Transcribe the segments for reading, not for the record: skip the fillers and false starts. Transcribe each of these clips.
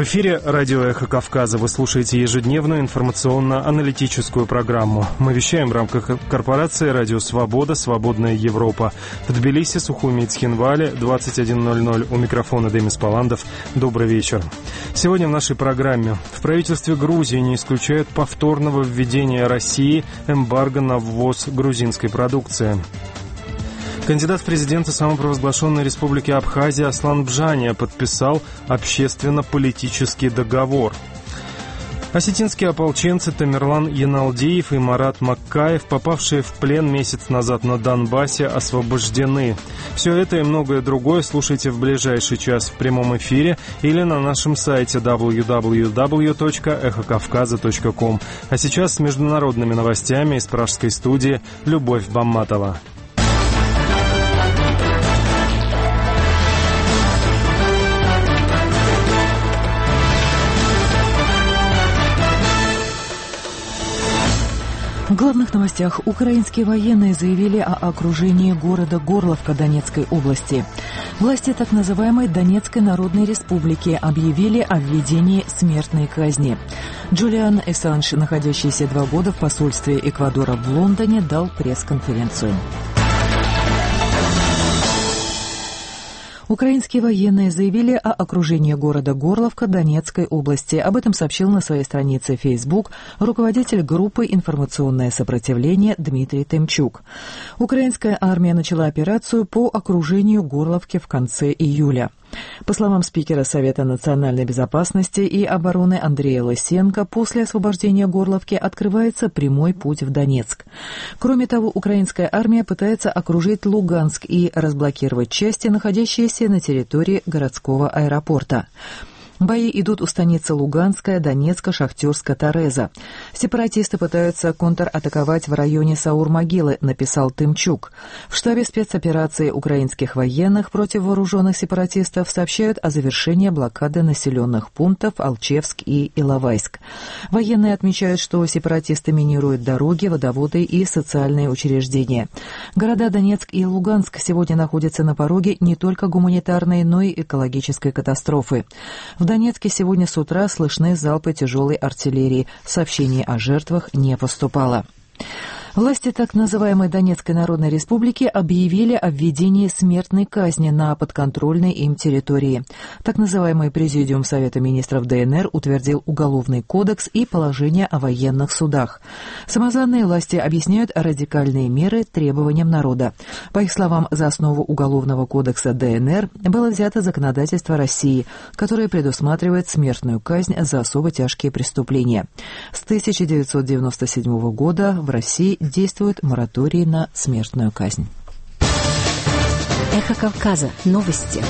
эфире радио «Эхо Кавказа». Вы слушаете ежедневную информационно-аналитическую программу. Мы вещаем в рамках корпорации «Радио Свобода. Свободная Европа». В Тбилиси, Сухуми и Цхинвале, 21:00. У микрофона Демис Паландов. Добрый вечер. Сегодня в нашей программе. В правительстве Грузии не исключают повторного введения России эмбарго на ввоз грузинской продукции. Кандидат в президенты самопровозглашенной республики Абхазия Аслан Бжания подписал общественно-политический договор. Осетинские ополченцы Тамерлан Яналдиев и Марат Маккаев, попавшие в плен месяц назад на Донбассе, освобождены. Все это и многое другое слушайте в ближайший час в прямом эфире или на нашем сайте www.эхокавказа.ком. А сейчас с международными новостями из пражской студии Любовь Бамматова. В главных новостях украинские военные заявили о окружении города Горловка Донецкой области. Власти так называемой Донецкой Народной Республики объявили о введении смертной казни. Джулиан Ассанж, находящийся 2 года в посольстве Эквадора в Лондоне, дал пресс-конференцию. Украинские военные заявили о окружении города Горловка Донецкой области. Об этом сообщил на своей странице Facebook руководитель группы «Информационное сопротивление» Дмитрий Тимчук. Украинская армия начала операцию по окружению Горловки в конце июля. По словам спикера Совета национальной безопасности и обороны Андрея Лысенко, после освобождения Горловки открывается прямой путь в Донецк. Кроме того, украинская армия пытается окружить Луганск и разблокировать части, находящиеся на территории городского аэропорта. Бои идут у станицы Луганская, Донецка, Шахтерска, Тореза. Сепаратисты пытаются контратаковать в районе Саур-Могилы, написал Тимчук. В штабе спецоперации украинских военных против вооруженных сепаратистов сообщают о завершении блокады населенных пунктов Алчевск и Иловайск. Военные отмечают, что сепаратисты минируют дороги, водоводы и социальные учреждения. Города Донецк и Луганск сегодня находятся на пороге не только гуманитарной, но и экологической катастрофы. В Донецке сегодня с утра слышны залпы тяжелой артиллерии. Сообщений о жертвах не поступало. Власти так называемой Донецкой Народной Республики объявили о введении смертной казни на подконтрольной им территории. Так называемый Президиум Совета министров ДНР утвердил Уголовный кодекс и положение о военных судах. Самозваные власти объясняют радикальные меры требованиям народа. По их словам, за основу Уголовного кодекса ДНР было взято законодательство России, которое предусматривает смертную казнь за особо тяжкие преступления. С 1997 года в России действует мораторий на смертную казнь. Эхо Кавказа. Новости.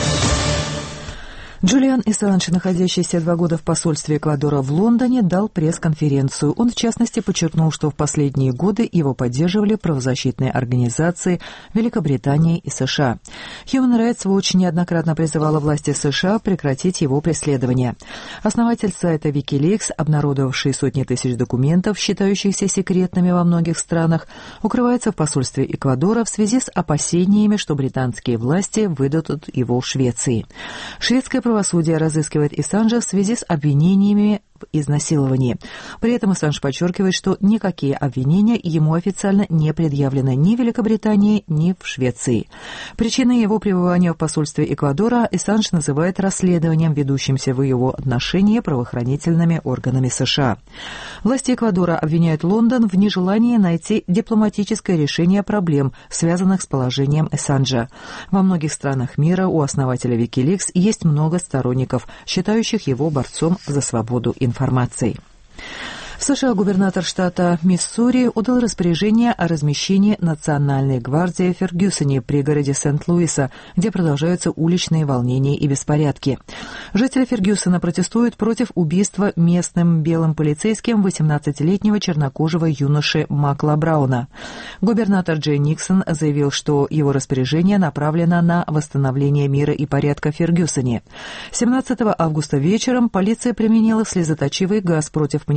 Джулиан Ассанж, находящийся 2 года в посольстве Эквадора в Лондоне, дал пресс-конференцию. Он, в частности, подчеркнул, что в последние годы его поддерживали правозащитные организации Великобритании и США. Human Rights Watch неоднократно призывала власти США прекратить его преследование. Основатель сайта Wikileaks, обнародовавший сотни тысяч документов, считающихся секретными во многих странах, укрывается в посольстве Эквадора в связи с опасениями, что британские власти выдадут его в Швеции. Шведское правосудие разыскивает Ассанжа в связи с обвинениями в изнасиловании. При этом Ассанж подчеркивает, что никакие обвинения ему официально не предъявлены ни в Великобритании, ни в Швеции. Причиной его пребывания в посольстве Эквадора Ассанж называет расследованием, ведущимся в его отношении правоохранительными органами США. Власти Эквадора обвиняют Лондон в нежелании найти дипломатическое решение проблем, связанных с положением Ассанжа. Во многих странах мира у основателя Wikileaks есть много сторонников, считающих его борцом за свободу информации. В США губернатор штата Миссури отдал распоряжение о размещении Национальной гвардии в Фергюсоне, пригороде Сент-Луиса, где продолжаются уличные волнения и беспорядки. Жители Фергюсона протестуют против убийства местным белым полицейским 18-летнего чернокожего юноши Макла Брауна. Губернатор Джей Никсон заявил, что его распоряжение направлено на восстановление мира и порядка в Фергюсоне. 17 августа вечером полиция применила слезоточивый газ против манифестантов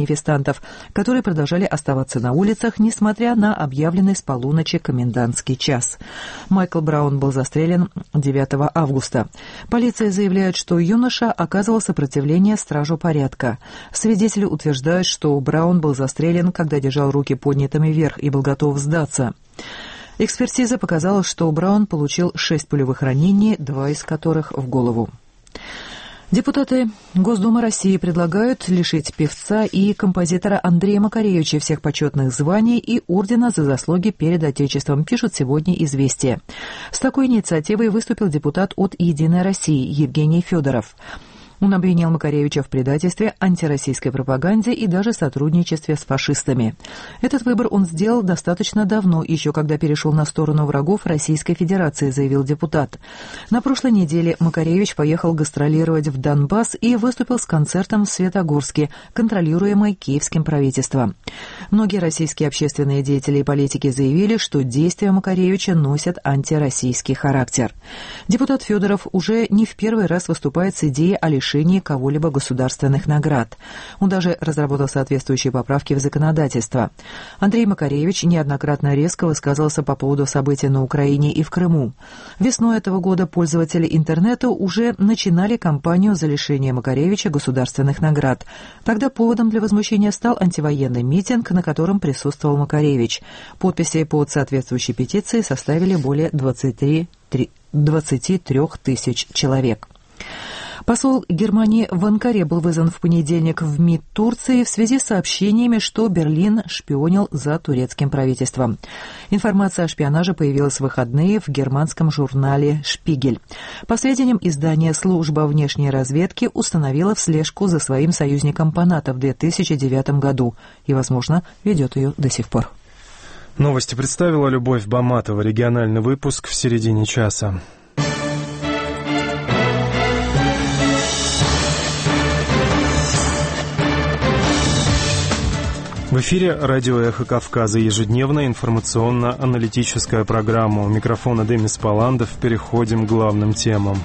демонстрантов, которые продолжали оставаться на улицах, несмотря на объявленный с полуночи комендантский час. Майкл Браун был застрелен 9 августа. Полиция заявляет, что юноша оказывал сопротивление стражу порядка. Свидетели утверждают, что Браун был застрелен, когда держал руки поднятыми вверх и был готов сдаться. Экспертиза показала, что Браун получил 6 пулевых ранений, 2 из которых в голову. Депутаты Госдумы России предлагают лишить певца и композитора Андрея Макаревича всех почетных званий и ордена за заслуги перед Отечеством, пишут сегодня «Известия». С такой инициативой выступил депутат от «Единой России» Евгений Федоров. Он обвинил Макаревича в предательстве, антироссийской пропаганде и даже сотрудничестве с фашистами. Этот выбор он сделал достаточно давно, еще когда перешел на сторону врагов Российской Федерации, заявил депутат. На прошлой неделе Макаревич поехал гастролировать в Донбасс и выступил с концертом в Светогорске, контролируемой киевским правительством. Многие российские общественные деятели и политики заявили, что действия Макаревича носят антироссийский характер. Депутат Федоров уже не в первый раз выступает с идеей о лишении кого-либо государственных наград. Он даже разработал соответствующие поправки в законодательство. Андрей Макаревич неоднократно резко высказывался по поводу событий на Украине и в Крыму. Весной этого года пользователи интернета уже начинали кампанию за лишение Макаревича государственных наград. Тогда поводом для возмущения стал антивоенный митинг, на котором присутствовал Макаревич. Подписи под соответствующей петицией составили более 23 тысяч человек. Посол Германии в Анкаре был вызван в понедельник в МИД Турции в связи с сообщениями, что Берлин шпионил за турецким правительством. Информация о шпионаже появилась в выходные в германском журнале «Шпигель». По сведениям издания, служба внешней разведки установила слежку за своим союзником по НАТО в 2009 году и, возможно, ведет ее до сих пор. Новости представила Любовь Баматова. Региональный выпуск в середине часа. В эфире радио «Эхо Кавказа», ежедневная информационно-аналитическая программа. У микрофона Демис Паландов. Переходим к главным темам.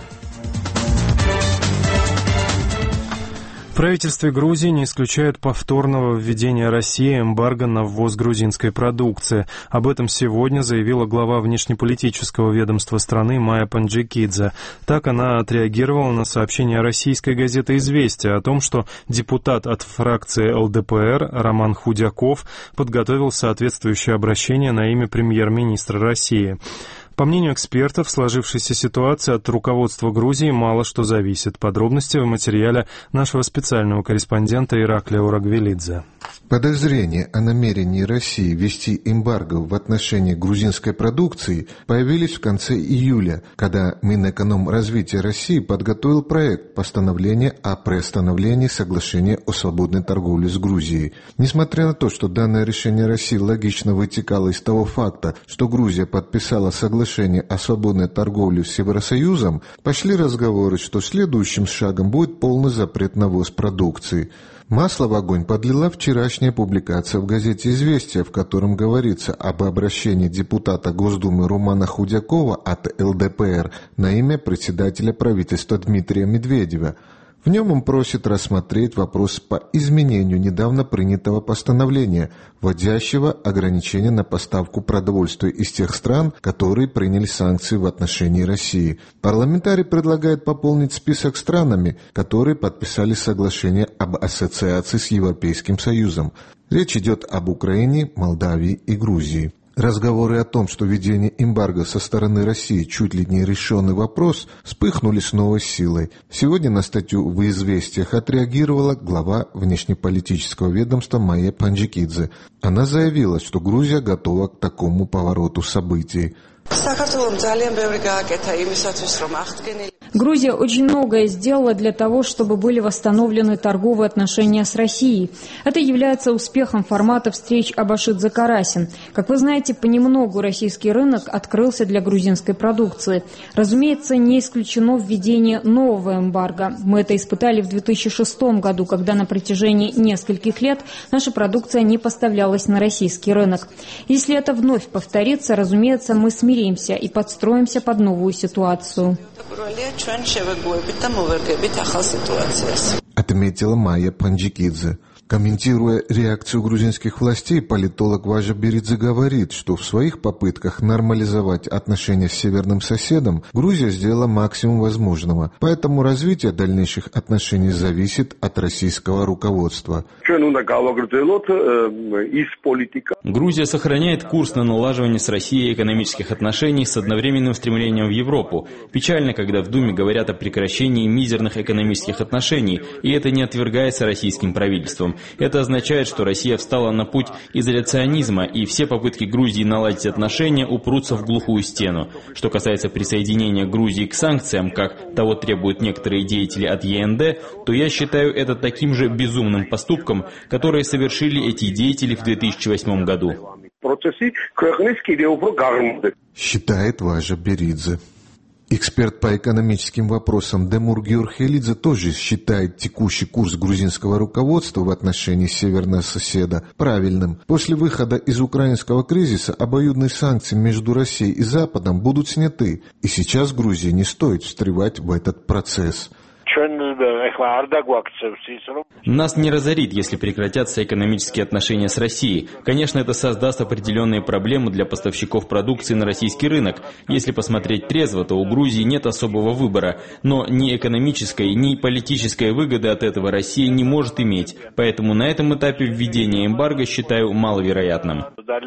В правительстве Грузии не исключают повторного введения России эмбарго на ввоз грузинской продукции. Об этом сегодня заявила глава внешнеполитического ведомства страны Майя Панджикидзе. Так она отреагировала на сообщение российской газеты «Известия» о том, что депутат от фракции ЛДПР Роман Худяков подготовил соответствующее обращение на имя премьер-министра России. По мнению экспертов, в сложившейся ситуации от руководства Грузии мало что зависит. Подробности в материале нашего специального корреспондента Ираклия Урагвелидзе. Подозрения о намерении России ввести эмбарго в отношении грузинской продукции появились в конце июля, когда Минэкономразвития России подготовил проект постановления о приостановлении соглашения о свободной торговле с Грузией. Несмотря на то, что данное решение России логично вытекало из того факта, что Грузия подписала соглашение о свободной торговле с Евросоюзом, пошли разговоры, что следующим шагом будет полный запрет на ввоз продукции. Масло в огонь подлила вчерашняя публикация в газете «Известия», в котором говорится об обращении депутата Госдумы Романа Худякова от ЛДПР на имя председателя правительства Дмитрия Медведева. В нем он просит рассмотреть вопрос по изменению недавно принятого постановления, вводящего ограничения на поставку продовольствия из тех стран, которые приняли санкции в отношении России. Парламентарий предлагает пополнить список странами, которые подписали соглашение об ассоциации с Европейским Союзом. Речь идет об Украине, Молдавии и Грузии. Разговоры о том, что введение эмбарго со стороны России чуть ли не решенный вопрос, вспыхнули с новой силой. Сегодня на статью в «Известиях» отреагировала глава внешнеполитического ведомства Майя Панджикидзе. Она заявила, что Грузия готова к такому повороту событий. Грузия очень многое сделала для того, чтобы были восстановлены торговые отношения с Россией. Это является успехом формата встреч Абашидзе-Карасин. Как вы знаете, понемногу российский рынок открылся для грузинской продукции. Разумеется, не исключено введение нового эмбарго. Мы это испытали в 2006 году, когда на протяжении нескольких лет наша продукция не поставлялась на российский рынок. Если это вновь повторится, разумеется, мы смиримся и подстроимся под новую ситуацию. Отметила Майя Панджикидзе. Комментируя реакцию грузинских властей, политолог Важа Беридзе говорит, что в своих попытках нормализовать отношения с северным соседом Грузия сделала максимум возможного. Поэтому развитие дальнейших отношений зависит от российского руководства. Грузия сохраняет курс на налаживание с Россией экономических отношений с одновременным стремлением в Европу. Печально, когда в Думе говорят о прекращении мизерных экономических отношений, и это не отвергается российским правительством. Это означает, что Россия встала на путь изоляционизма, и все попытки Грузии наладить отношения упрутся в глухую стену. Что касается присоединения Грузии к санкциям, как того требуют некоторые деятели от ЕНД, то я считаю это таким же безумным поступком, который совершили эти деятели в 2008 году. Считает Важа Беридзе. Эксперт по экономическим вопросам Демур Георхелидзе тоже считает текущий курс грузинского руководства в отношении северного соседа правильным. После выхода из украинского кризиса обоюдные санкции между Россией и Западом будут сняты, и сейчас Грузии не стоит встревать в этот процесс. Нас не разорит, если прекратятся экономические отношения с Россией. Конечно, это создаст определенные проблемы для поставщиков продукции на российский рынок. Если посмотреть трезво, то у Грузии нет особого выбора. Но ни экономической, ни политической выгоды от этого Россия не может иметь. Поэтому на этом этапе введения эмбарго считаю маловероятным.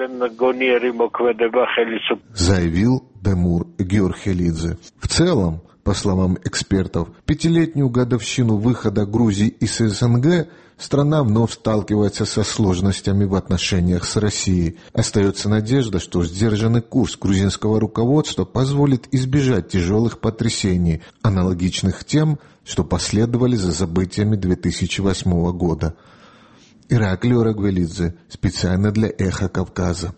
Заявил Демур Георхелидзе. В целом, по словам экспертов, 5-летнюю годовщину выхода Грузии из СНГ страна вновь сталкивается со сложностями в отношениях с Россией. Остается надежда, что сдержанный курс грузинского руководства позволит избежать тяжелых потрясений, аналогичных тем, что последовали за событиями 2008 года. Ираклий Орагвелидзе, специально для «Эхо Кавказа».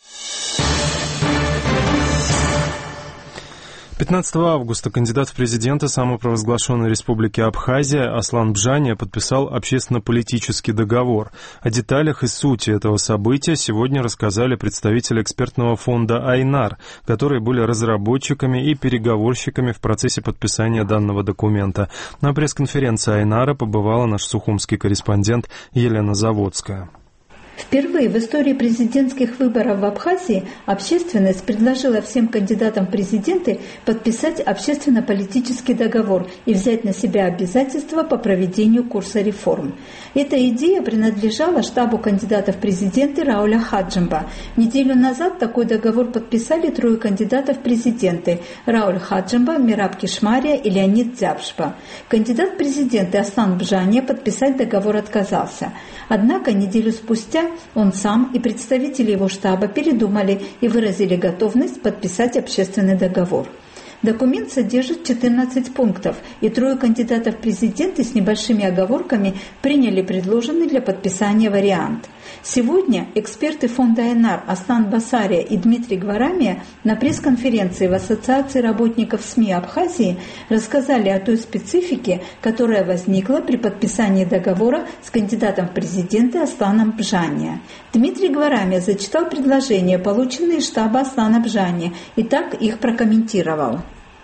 15 августа кандидат в президенты самопровозглашенной республики Абхазия Аслан Бжания подписал общественно-политический договор. О деталях и сути этого события сегодня рассказали представители экспертного фонда «Айнар», которые были разработчиками и переговорщиками в процессе подписания данного документа. На пресс-конференции «Айнара» побывала наш сухумский корреспондент Елена Заводская. Впервые в истории президентских выборов в Абхазии общественность предложила всем кандидатам в президенты подписать общественно-политический договор и взять на себя обязательства по проведению курса реформ. Эта идея принадлежала штабу кандидатов в президенты Рауля Хаджимба. Неделю назад такой договор подписали 3 кандидатов в президенты – Рауль Хаджимба, Мираб Кишмария и Леонид Дзябшпа. Кандидат в президенты Аслан Бжания подписать договор отказался. Однако неделю спустя он сам и представители его штаба передумали и выразили готовность подписать общественный договор. Документ содержит 14 пунктов, и 3 кандидатов в президенты с небольшими оговорками приняли предложенный для подписания вариант. Сегодня эксперты фонда «Айнар» Аслан Басария и Дмитрий Гварамия на пресс-конференции в Ассоциации работников СМИ Абхазии рассказали о той специфике, которая возникла при подписании договора с кандидатом в президенты Асланом Бжания. Дмитрий Гварамия зачитал предложения, полученные из штаба Аслана Бжания, и так их прокомментировал.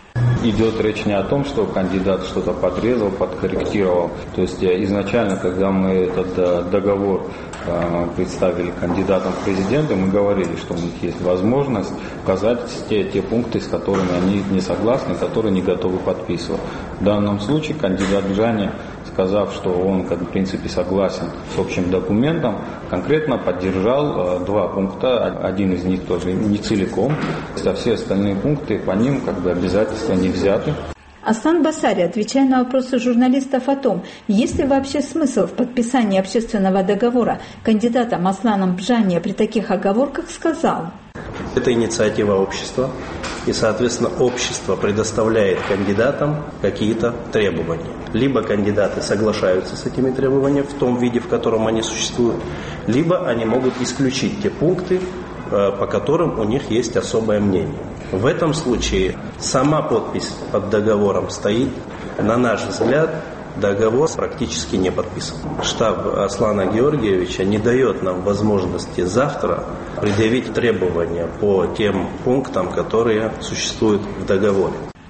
Идет речь не о том, что кандидат что-то подрезал, подкорректировал. То есть изначально, когда мы этот договор представили кандидатам в президенты, мы говорили, что у них есть возможность указать те пункты, с которыми они не согласны, которые не готовы подписывать. В данном случае кандидат Бжания, сказав, что он, в принципе, согласен с общим документом, конкретно поддержал 2 пункта, один из них тоже не целиком, а все остальные пункты по ним обязательства не взяты. Аслан Басария, отвечая на вопросы журналистов о том, есть ли вообще смысл в подписании общественного договора кандидатом Асланом Бжания при таких оговорках, сказал: Это инициатива общества, и, соответственно, общество предоставляет кандидатам какие-то требования. Либо кандидаты соглашаются с этими требованиями в том виде, в котором они существуют, либо они могут исключить те пункты, по которым у них есть особое мнение. В этом случае сама подпись под договором стоит. На наш взгляд, договор практически не подписан. Штаб Аслана Георгиевича не дает нам возможности завтра предъявить требования по тем пунктам, которые существуют в договоре.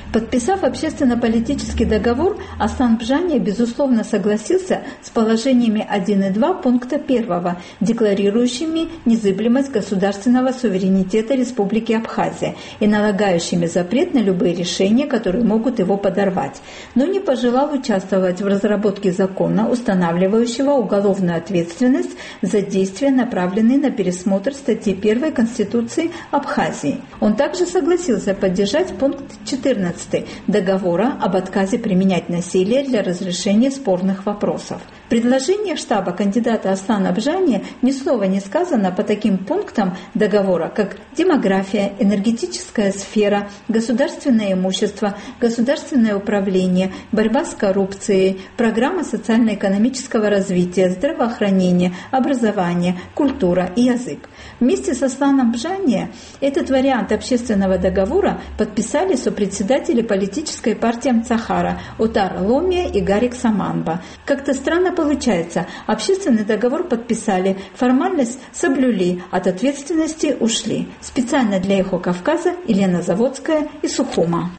Подписав общественно-политический договор, Аслан Бжания, безусловно, согласился с положениями 1 и 2 пункта 1, декларирующими незыблемость государственного суверенитета Республики Абхазия и налагающими запрет на любые решения, которые могут его подорвать, но не пожелал участвовать в разработке закона, устанавливающего уголовную ответственность за действия, направленные на пересмотр статьи 1 Конституции Абхазии. Он также согласился поддержать пункт 14 договора об отказе применять насилие для разрешения спорных вопросов. Предложение штаба кандидата Аслана Бжания ни слова не сказано по таким пунктам договора, как демография, энергетическая сфера, государственное имущество, государственное управление, борьба с коррупцией, программа социально-экономического развития, здравоохранение, образование, культура и язык. Вместе с Асланом Бжания этот вариант общественного договора подписали сопредседатели политической партии Амцахара Утар Ломия и Гарик Саманба. Как-то странно получается, общественный договор подписали, формальность соблюли, от ответственности ушли. Специально для «Эхо Кавказа» Елена Заводская из Сухума.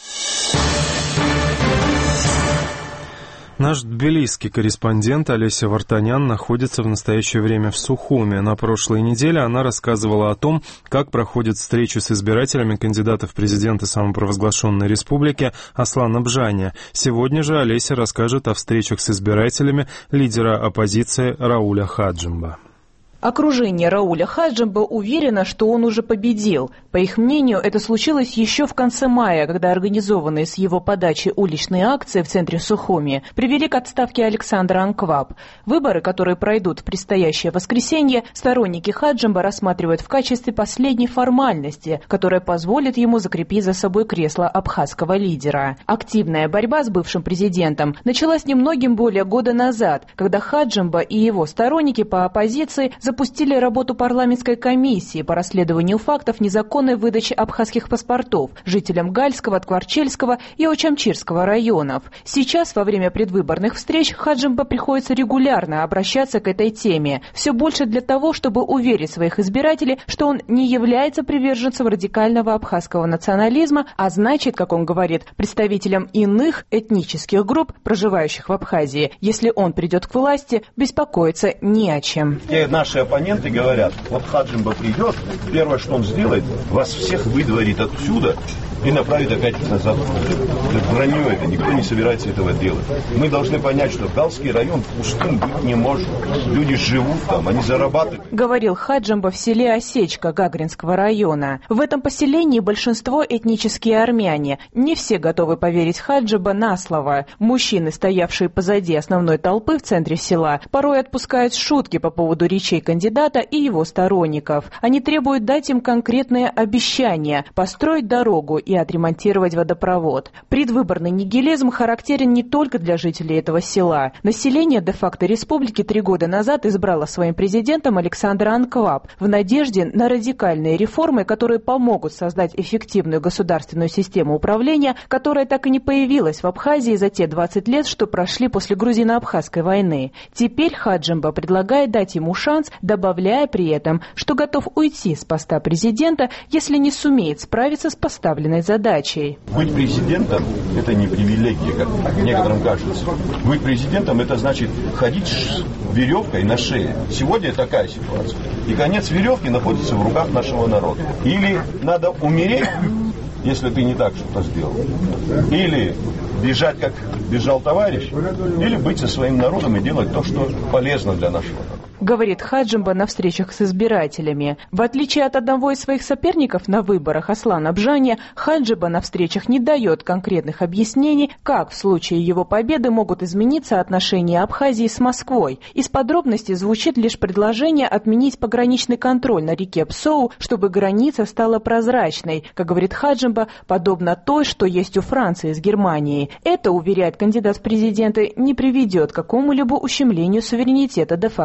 Наш тбилисский корреспондент Олеся Вартанян находится в настоящее время в Сухуме. На прошлой неделе она рассказывала о том, как проходит встреча с избирателями кандидата в президенты самопровозглашенной республики Аслана Бжания. Сегодня же Олеся расскажет о встречах с избирателями лидера оппозиции Рауля Хаджимба. Окружение Рауля Хаджимба уверено, что он уже победил. По их мнению, это случилось еще в конце мая, когда организованные с его подачи уличные акции в центре Сухуми привели к отставке Александра Анкваб. Выборы, которые пройдут в предстоящее воскресенье, сторонники Хаджимба рассматривают в качестве последней формальности, которая позволит ему закрепить за собой кресло абхазского лидера. Активная борьба с бывшим президентом началась немногим более года назад, когда Хаджимба и его сторонники по оппозиции запустили работу парламентской комиссии по расследованию фактов незаконной выдачи абхазских паспортов жителям Гальского, Ткварчельского и Очамчирского районов. Сейчас, во время предвыборных встреч, Хаджимба приходится регулярно обращаться к этой теме. Все больше для того, чтобы уверить своих избирателей, что он не является приверженцем радикального абхазского национализма, а значит, как он говорит, представителем иных этнических групп, проживающих в Абхазии. Если он придет к власти, беспокоиться не о чем. Наши оппоненты говорят, вот Хаджимба придет, первое, что он сделает, вас всех выдворит отсюда и направит опять назад. Вранье это, никто не собирается этого делать. Мы должны понять, что Галский район пустым быть не может. Люди живут там, они зарабатывают. Говорил Хаджимба в селе Осечка Гагринского района. В этом поселении большинство этнические армяне. Не все готовы поверить Хаджимба на слово. Мужчины, стоявшие позади основной толпы в центре села, порой отпускают шутки по поводу речей кандидата и его сторонников. Они требуют дать им конкретные обещания, построить дорогу и отремонтировать водопровод. Предвыборный нигилизм характерен не только для жителей этого села. Население де-факто республики 3 года назад избрало своим президентом Александра Анкваб в надежде на радикальные реформы, которые помогут создать эффективную государственную систему управления, которая так и не появилась в Абхазии за те 20 лет, что прошли после грузино-абхазской войны. Теперь Хаджимба предлагает дать ему шанс, добавляя при этом, что готов уйти с поста президента, если не сумеет справиться с поставленной задачей. Быть президентом – это не привилегия, как некоторым кажется. Быть президентом – это значит ходить с веревкой на шее. Сегодня такая ситуация. И конец веревки находится в руках нашего народа. Или надо умереть, если ты не так что-то сделал. Или бежать, как бежал товарищ, или быть со своим народом и делать то, что полезно для нашего народа. Говорит Хаджимба на встречах с избирателями. В отличие от одного из своих соперников на выборах Аслана Бжания, Хаджимба на встречах не дает конкретных объяснений, как в случае его победы могут измениться отношения Абхазии с Москвой. Из подробностей звучит лишь предложение отменить пограничный контроль на реке Псоу, чтобы граница стала прозрачной, как говорит Хаджимба, подобно той, что есть у Франции с Германией. Это, уверяет кандидат в президенты, не приведет к какому-либо ущемлению суверенитета де-факто республики.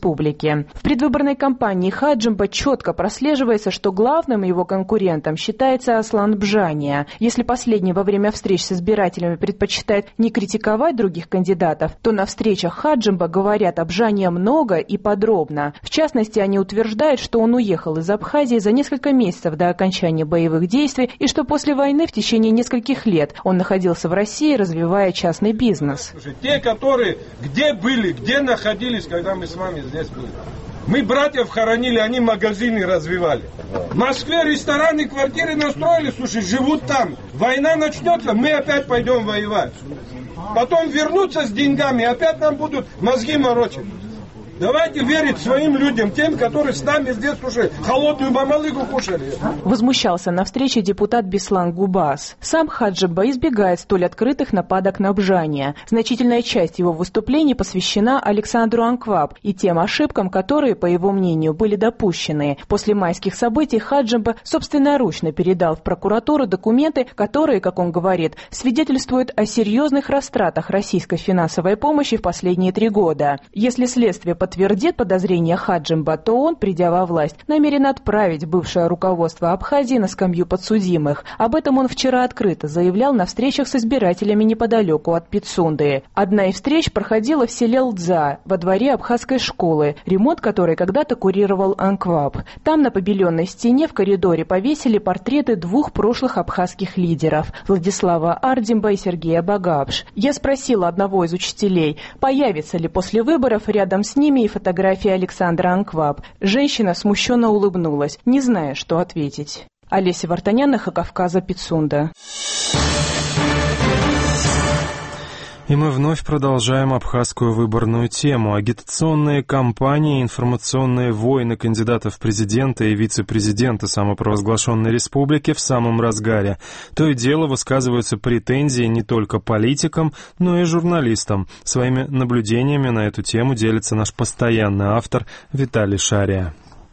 республики. В предвыборной кампании Хаджимба четко прослеживается, что главным его конкурентом считается Аслан Бжания. Если последний во время встреч с избирателями предпочитает не критиковать других кандидатов, то на встречах Хаджимба говорят о Бжании много и подробно. В частности, они утверждают, что он уехал из Абхазии за несколько месяцев до окончания боевых действий и что после войны в течение нескольких лет он находился в России, развивая частный бизнес. Те, которые где были, где находились, когда мы с вами здесь были. Мы братьев хоронили, они магазины развивали. В Москве рестораны, квартиры настроили, слушай, живут там. Война начнется, мы опять пойдем воевать. Потом вернутся с деньгами, опять нам будут мозги морочить. Давайте верить своим людям, тем, которые с нами здесь, слушай, холодную мамалыгу кушали. Возмущался на встрече депутат Беслан Губас. Сам Хаджимба избегает столь открытых нападок на Бжания. Значительная часть его выступлений посвящена Александру Анкваб и тем ошибкам, которые, по его мнению, были допущены. После майских событий Хаджимба собственноручно передал в прокуратуру документы, которые, как он говорит, свидетельствуют о серьезных растратах российской финансовой помощи в последние 3 года. Если следствие подтвердит подозрения Хаджимба, то он, придя во власть, намерен отправить бывшее руководство Абхазии на скамью подсудимых. Об этом он вчера открыто заявлял на встречах с избирателями неподалеку от Пицунды. Одна из встреч проходила в селе Лдза, во дворе абхазской школы, ремонт которой когда-то курировал Анкваб. Там на побеленной стене в коридоре повесили портреты 2 прошлых абхазских лидеров – Владислава Ардимба и Сергея Багапш. Я спросила одного из учителей, появится ли после выборов рядом с ними и фотографии Александра Анкваб. Женщина смущенно улыбнулась, не зная, что ответить. Олеся Вартанян, Кавказа, Пицунда. И мы вновь продолжаем абхазскую выборную тему. Агитационные кампании, информационные войны кандидатов в президенты и вице-президента самопровозглашенной республики в самом разгаре. То и дело высказываются претензии не только политикам, но и журналистам. Своими наблюдениями на эту тему делится наш постоянный автор Виталий Шария.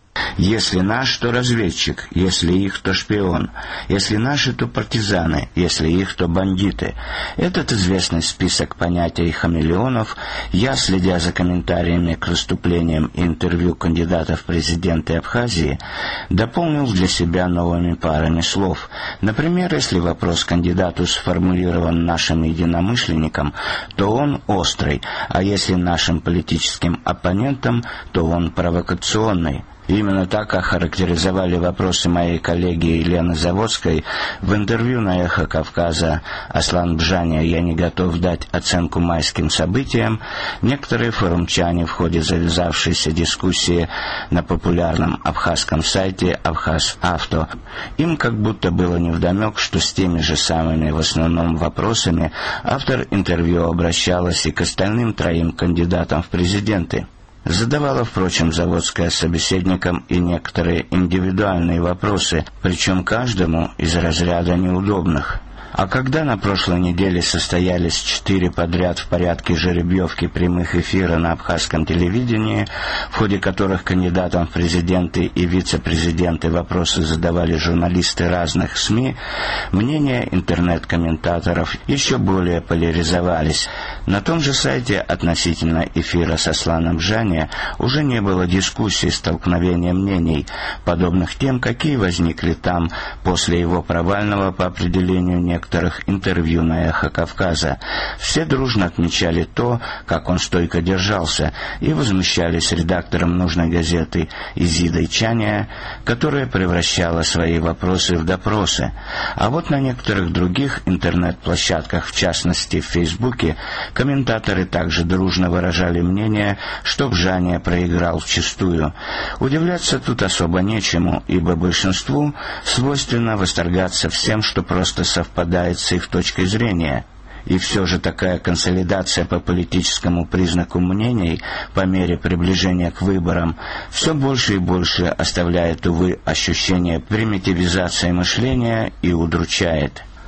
Если наш, то разведчик, если их, то шпион, если наши, то партизаны, если их, то бандиты. Этот известный список понятий хамелеонов я, следя за комментариями к выступлениям и интервью кандидатов в президенты Абхазии, дополнил для себя новыми парами слов. Например, если вопрос кандидату сформулирован нашим единомышленником, то он острый, а если нашим политическим оппонентам, то он провокационный. Именно так охарактеризовали вопросы моей коллеги Елены Заводской в интервью на «Эхо Кавказа» Аслан Бжания «Я не готов дать оценку майским событиям». Некоторые форумчане в ходе завязавшейся дискуссии на популярном абхазском сайте «Абхаз-Авто». Им как будто было невдомек, что с теми же самыми в основном вопросами автор интервью обращалась и к остальным 3 кандидатам в президенты. Задавала, впрочем, Заводская собеседникам и некоторые индивидуальные вопросы, причем каждому из разряда неудобных. А когда на прошлой неделе состоялись 4 подряд в порядке жеребьевки прямых эфира на абхазском телевидении, в ходе которых кандидатам в президенты и вице-президенты вопросы задавали журналисты разных СМИ, мнения интернет-комментаторов еще более поляризовались. На том же сайте относительно эфира с Асланом Бжания уже не было дискуссий, столкновения мнений, подобных тем, какие возникли там после его провального по определению некоторых интервью на «Эхо Кавказа». Все дружно отмечали то, как он стойко держался, и возмущались редактором нужной газеты Изидой Чания, которая превращала свои вопросы в допросы. А вот на некоторых других интернет-площадках, в частности в Фейсбуке, комментаторы также дружно выражали мнение, что Бжания проиграл вчистую. Удивляться тут особо нечему, ибо большинству свойственно восторгаться всем, что просто совпадает с их точкой зрения. И все же такая консолидация по политическому признаку мнений по мере приближения к выборам все больше и больше оставляет, увы, ощущение примитивизации мышления и удручает.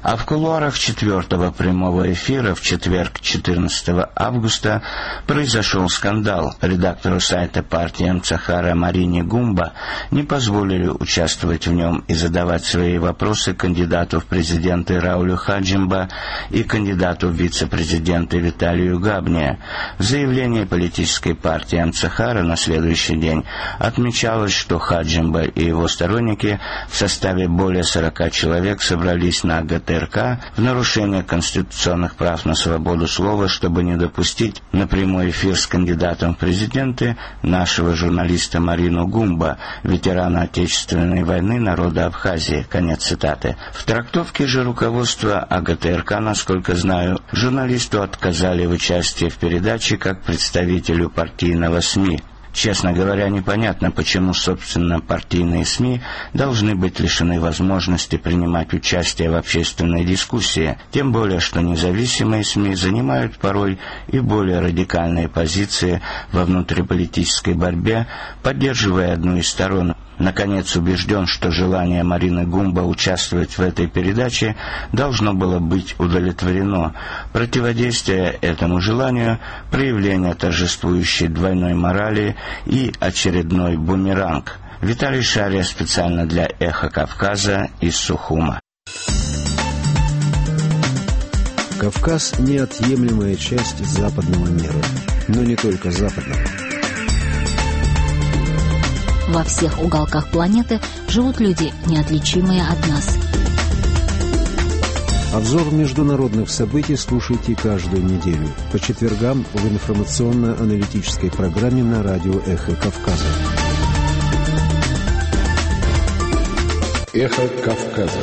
А в кулуарах 4-го прямого эфира в четверг 14 августа произошел скандал. Редактору сайта партии Амцахара Марине Гумба не позволили участвовать в нем и задавать свои вопросы кандидату в президенты Раулю Хаджимба и кандидату в вице-президенты Виталию Габне. В заявлении политической партии Амцахара на следующий день отмечалось, что Хаджимба и его сторонники в составе более 40 человек собрались на ГТРК в нарушение конституционных прав на свободу слова, чтобы не допустить на прямой эфир с кандидатом в президенты нашего журналиста Марину Гумба, ветерана Отечественной войны народа Абхазии. Конец цитаты. В трактовке же руководства АГТРК, насколько знаю, журналисту отказали в участии в передаче как представителю партийного СМИ. Честно говоря, непонятно, почему, собственно, партийные СМИ должны быть лишены возможности принимать участие в общественной дискуссии, тем более, что независимые СМИ занимают порой и более радикальные позиции во внутриполитической борьбе, поддерживая одну из сторон. Наконец, убежден, что желание Марины Гумба участвовать в этой передаче должно было быть удовлетворено. Противодействие этому желанию – проявление торжествующей двойной морали и очередной бумеранг. Виталий Шария специально для «Эхо Кавказа» из Сухума. Кавказ – неотъемлемая часть западного мира, но не только западного. Во всех уголках планеты живут люди, неотличимые от нас. Обзор международных событий слушайте каждую неделю по четвергам в информационно-аналитической программе на радио «Эхо Кавказа». «Эхо Кавказа».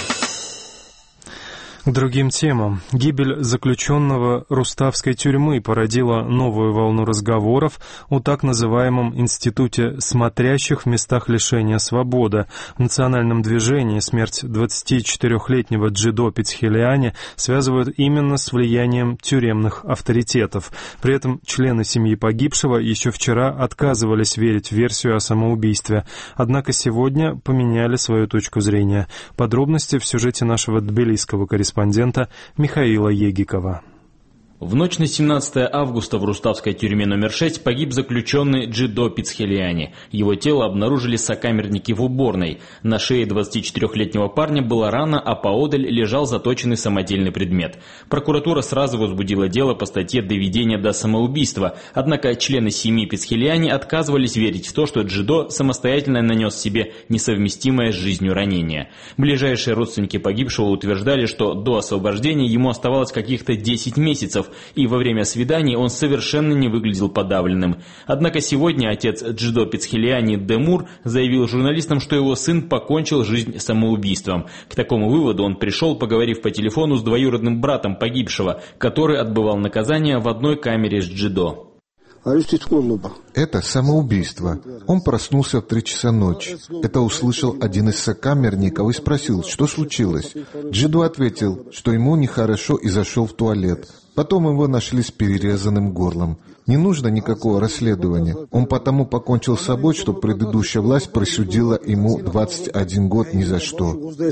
К другим темам. Гибель заключенного Руставской тюрьмы породила новую волну разговоров о так называемом институте смотрящих в местах лишения свободы. В национальном движении смерть 24-летнего Джидо Пицхелиани связывают именно с влиянием тюремных авторитетов. При этом члены семьи погибшего еще вчера отказывались верить в версию о самоубийстве. Однако сегодня поменяли свою точку зрения. Подробности в сюжете нашего тбилисского корреспондента Михаила Егикова. В ночь на 17 августа в Руставской тюрьме номер 6 погиб заключенный Джидо Пицхелиани. Его тело обнаружили сокамерники в уборной. На шее 24-летнего парня была рана, а поодаль лежал заточенный самодельный предмет. Прокуратура сразу возбудила дело по статье «Доведение до самоубийства». Однако члены семьи Пицхелиани отказывались верить в то, что Джидо самостоятельно нанес себе несовместимое с жизнью ранение. Ближайшие родственники погибшего утверждали, что до освобождения ему оставалось каких-то 10 месяцев, и во время свиданий он совершенно не выглядел подавленным. Однако сегодня отец Джидо Пицхелиани Демур заявил журналистам, что его сын покончил жизнь самоубийством. К такому выводу он пришел, поговорив по телефону с двоюродным братом погибшего, который отбывал наказание в одной камере с Джидо. Это самоубийство. Он проснулся в 3 часа ночи. Это услышал один из сокамерников и спросил, что случилось. Джидо ответил, что ему нехорошо и зашел в туалет. Потом его нашли с перерезанным горлом. Не нужно никакого расследования. Он потому покончил с собой, что предыдущая власть присудила ему 21 год ни за что.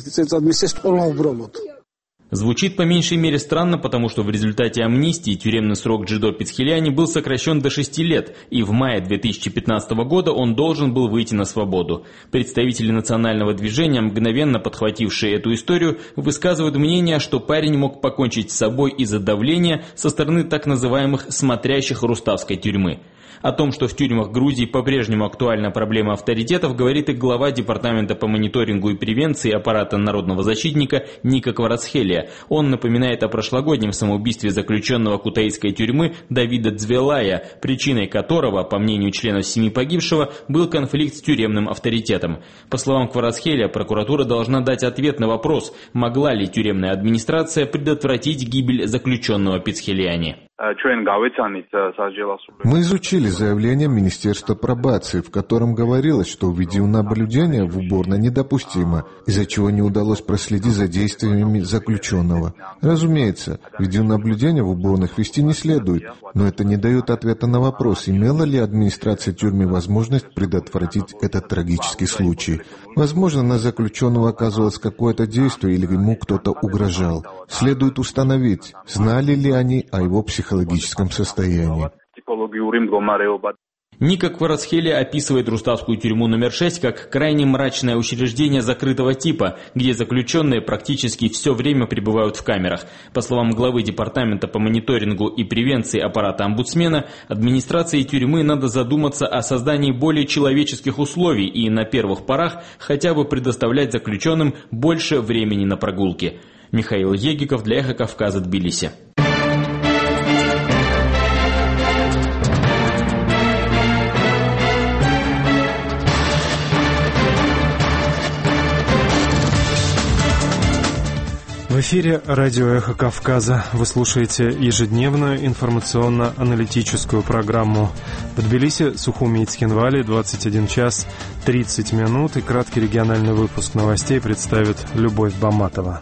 Звучит по меньшей мере странно, потому что в результате амнистии тюремный срок Джидо Пицхелиани был сокращен до 6 лет, и в мае 2015 года он должен был выйти на свободу. Представители национального движения, мгновенно подхватившие эту историю, высказывают мнение, что парень мог покончить с собой из-за давления со стороны так называемых «смотрящих» Руставской тюрьмы. О том, что в тюрьмах Грузии по-прежнему актуальна проблема авторитетов, говорит и глава Департамента по мониторингу и превенции аппарата народного защитника Ника Кварацхелия. Он напоминает о прошлогоднем самоубийстве заключенного кутаисской тюрьмы Давида Дзвелая, причиной которого, по мнению членов семьи погибшего, был конфликт с тюремным авторитетом. По словам Кварацхелия, прокуратура должна дать ответ на вопрос, могла ли тюремная администрация предотвратить гибель заключенного Пицхелиани. Мы изучили заявление Министерства пробации, в котором говорилось, что видеонаблюдение в уборной недопустимо, из-за чего не удалось проследить за действиями заключенного. Разумеется, видеонаблюдение в уборных вести не следует, но это не дает ответа на вопрос, имела ли администрация тюрьмы возможность предотвратить этот трагический случай. Возможно, на заключенного оказывалось какое-то действие или ему кто-то угрожал. Следует установить, знали ли они о его психологическом состоянии. Ника Кварацхели описывает Руставскую тюрьму номер 6 как крайне мрачное учреждение закрытого типа, где заключенные практически все время пребывают в камерах. По словам главы Департамента по мониторингу и превенции аппарата омбудсмена, администрации тюрьмы надо задуматься о создании более человеческих условий и на первых порах хотя бы предоставлять заключенным больше времени на прогулки. Михаил Егиков для «Эхо Кавказа», Тбилиси. В эфире радио «Эхо Кавказа». Вы слушаете ежедневную информационно-аналитическую программу. В Тбилиси, Сухуми и Цхинвале 21 час 30 минут и краткий региональный выпуск новостей представит Любовь Баматова.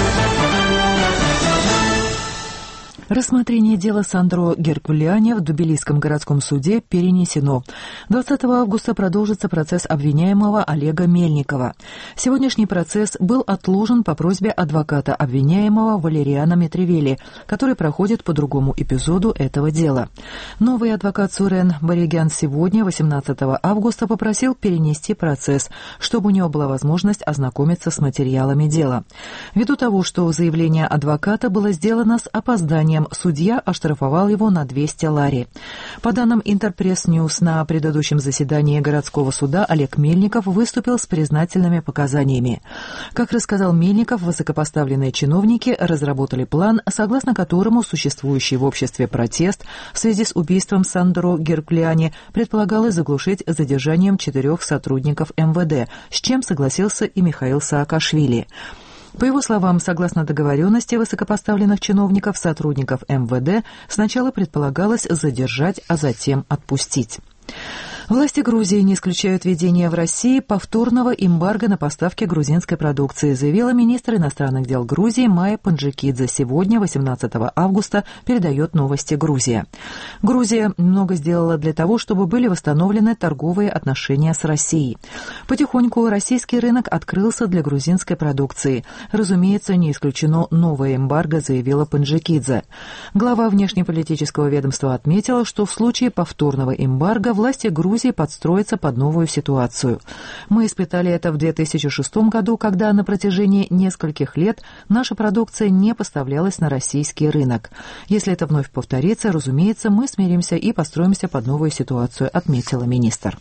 Рассмотрение дела Сандро Геркулиани в Тбилисском городском суде перенесено. 20 августа продолжится процесс обвиняемого Олега Мельникова. Сегодняшний процесс был отложен по просьбе адвоката обвиняемого Валериана Митревели, который проходит по другому эпизоду этого дела. Новый адвокат Сурен Баригян сегодня, 18 августа, попросил перенести процесс, чтобы у него была возможность ознакомиться с материалами дела. Ввиду того, что заявление адвоката было сделано с опозданием, судья оштрафовал его на 200 лари. По данным Интерпресс-Ньюс, на предыдущем заседании городского суда Олег Мельников выступил с признательными показаниями. Как рассказал Мельников, высокопоставленные чиновники разработали план, согласно которому существующий в обществе протест в связи с убийством Сандро Геркулиани предполагалось заглушить задержанием 4 сотрудников МВД, с чем согласился и Михаил Саакашвили. По его словам, согласно договоренности высокопоставленных чиновников, сотрудников МВД сначала предполагалось задержать, а затем отпустить. Власти Грузии не исключают введение в России повторного эмбарго на поставки грузинской продукции, заявила министр иностранных дел Грузии Майя Панджикидзе. Сегодня, 18 августа, передает новости Грузия. Грузия много сделала для того, чтобы были восстановлены торговые отношения с Россией. Потихоньку российский рынок открылся для грузинской продукции. Разумеется, не исключено новое эмбарго, заявила Панджикидзе. Глава внешнеполитического ведомства отметила, что в случае повторного эмбарго власти Грузии подстроиться под новую ситуацию. Мы испытали это в 2006 году, когда на протяжении нескольких лет наша продукция не поставлялась на российский рынок. Если это вновь повторится, разумеется, мы смиримся и построимся под новую ситуацию, отметила министр.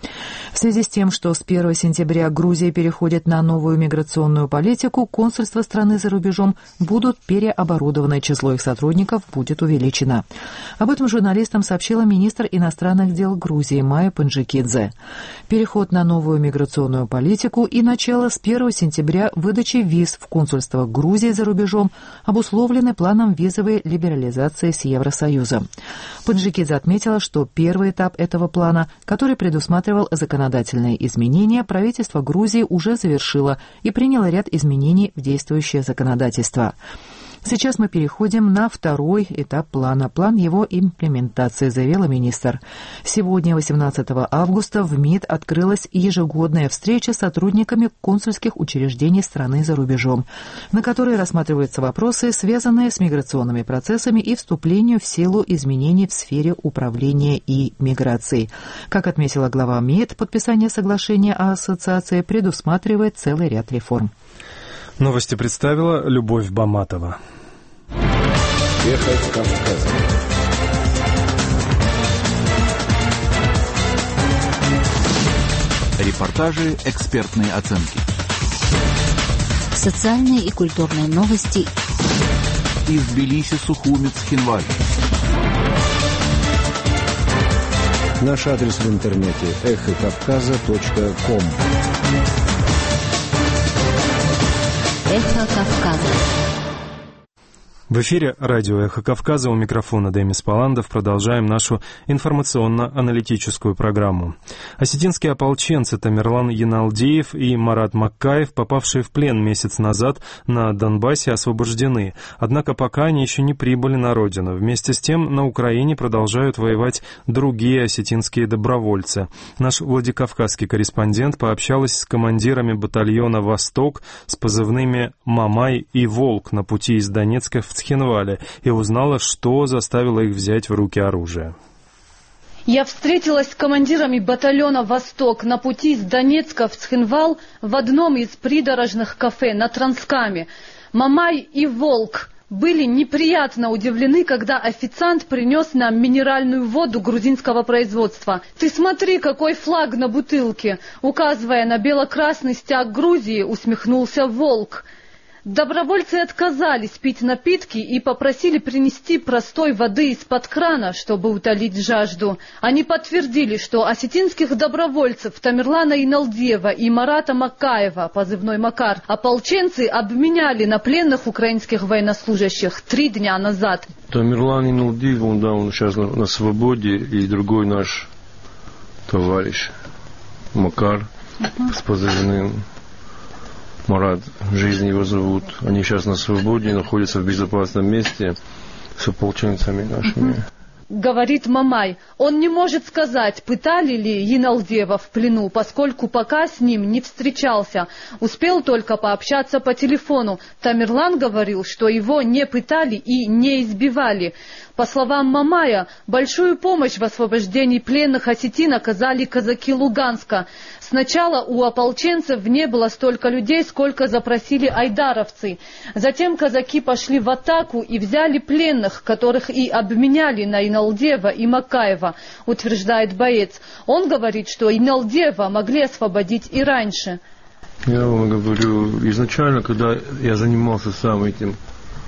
В связи с тем, что с 1 сентября Грузия переходит на новую миграционную политику, консульства страны за рубежом будут переоборудованы, число их сотрудников будет увеличено. Об этом журналистам сообщила министр иностранных дел Грузии Майя Панджикидзе. Переход на новую миграционную политику и начало с 1 сентября выдачи виз в консульствах Грузии за рубежом обусловлены планом визовой либерализации с Евросоюзом. Панджикидзе отметила, что первый этап этого плана, который предусматривал законодательные изменения, правительство Грузии уже завершило и приняло ряд изменений в действующее законодательство. Сейчас мы переходим на второй этап плана, план его имплементации, заявила министр. Сегодня, 18 августа, в МИД открылась ежегодная встреча с сотрудниками консульских учреждений страны за рубежом, на которой рассматриваются вопросы, связанные с миграционными процессами и вступлением в силу изменений в сфере управления и миграции. Как отметила глава МИД, подписание соглашения о ассоциации предусматривает целый ряд реформ. Новости представила Любовь Баматова. Эхо Кавказа. Репортажи, экспертные оценки. Социальные и культурные новости. Из Тбилиси, Сухуми, Цхинвали. Наш адрес в интернете эхокавказа.ком. Эхо Кавказа. В эфире радио «Эхо Кавказа», у микрофона Демис Паландов. Продолжаем нашу информационно-аналитическую программу. Осетинские ополченцы Тамерлан Яналдиев и Марат Маккаев, попавшие в плен месяц назад на Донбассе, освобождены. Однако пока они еще не прибыли на родину. Вместе с тем на Украине продолжают воевать другие осетинские добровольцы. Наш владикавказский корреспондент пообщалась с командирами батальона «Восток» с позывными «Мамай» и «Волк» на пути из Донецка в Цхинвале и узнала, что заставило их взять в руки оружие. Я встретилась с командирами батальона «Восток» на пути из Донецка в Цхинвал в одном из придорожных кафе на Транскаме. Мамай и «Волк» были неприятно удивлены, когда официант принес нам минеральную воду грузинского производства. «Ты смотри, какой флаг на бутылке!» Указывая на бело-красный стяг Грузии, усмехнулся «Волк». Добровольцы отказались пить напитки и попросили принести простой воды из-под крана, чтобы утолить жажду. Они подтвердили, что осетинских добровольцев Тамерлана Яналдиева и Марата Маккаева, позывной Макар, ополченцы обменяли на пленных украинских военнослужащих 3 дня назад. Тамерлан Яналдиев, он сейчас на свободе, и другой наш товарищ Макар с позывным Марат, жизнь его зовут. Они сейчас на свободе, находятся в безопасном месте с ополченцами нашими. Говорит Мамай, он не может сказать, пытали ли Яналдиева в плену, поскольку пока с ним не встречался. Успел только пообщаться по телефону. Тамерлан говорил, что его не пытали и не избивали. По словам Мамая, большую помощь в освобождении пленных осетин оказали казаки Луганска. Сначала у ополченцев не было столько людей, сколько запросили айдаровцы. Затем казаки пошли в атаку и взяли пленных, которых и обменяли на Яналдиева и Маккаева, утверждает боец. Он говорит, что Яналдиева могли освободить и раньше. Я вам говорю, изначально, когда я занимался сам этим,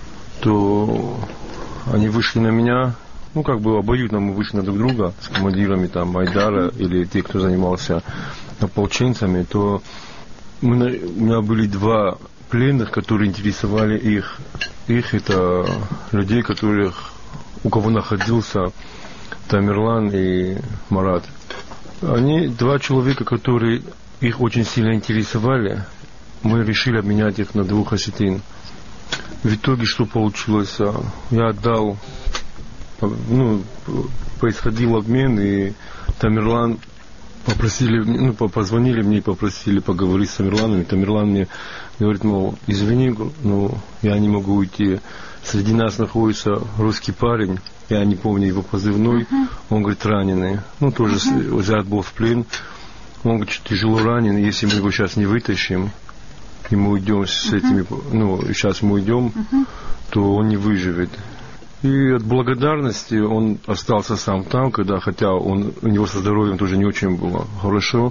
то они вышли на меня, обоюдно мы вышли на друг друга с командирами там Айдара или те, кто занимался ополченцами, то у меня были 2 пленных, которые интересовали их. Это людей, у кого находился Тамерлан и Марат. Они 2 человека, которые их очень сильно интересовали. Мы решили обменять их на 2 осетин. В итоге что получилось? Я отдал, происходил обмен, и Тамерлан позвонили мне и попросили поговорить с Тамерланом. И Тамерлан мне говорит, извини, но я не могу уйти. Среди нас находится русский парень, я не помню его позывной, он говорит, раненый. Тоже взят был в плен. Он говорит, тяжело ранен, если мы его сейчас не вытащим, и мы уйдем с этими, сейчас мы уйдем, то он не выживет. И от благодарности он остался сам там, хотя у него со здоровьем тоже не очень было хорошо,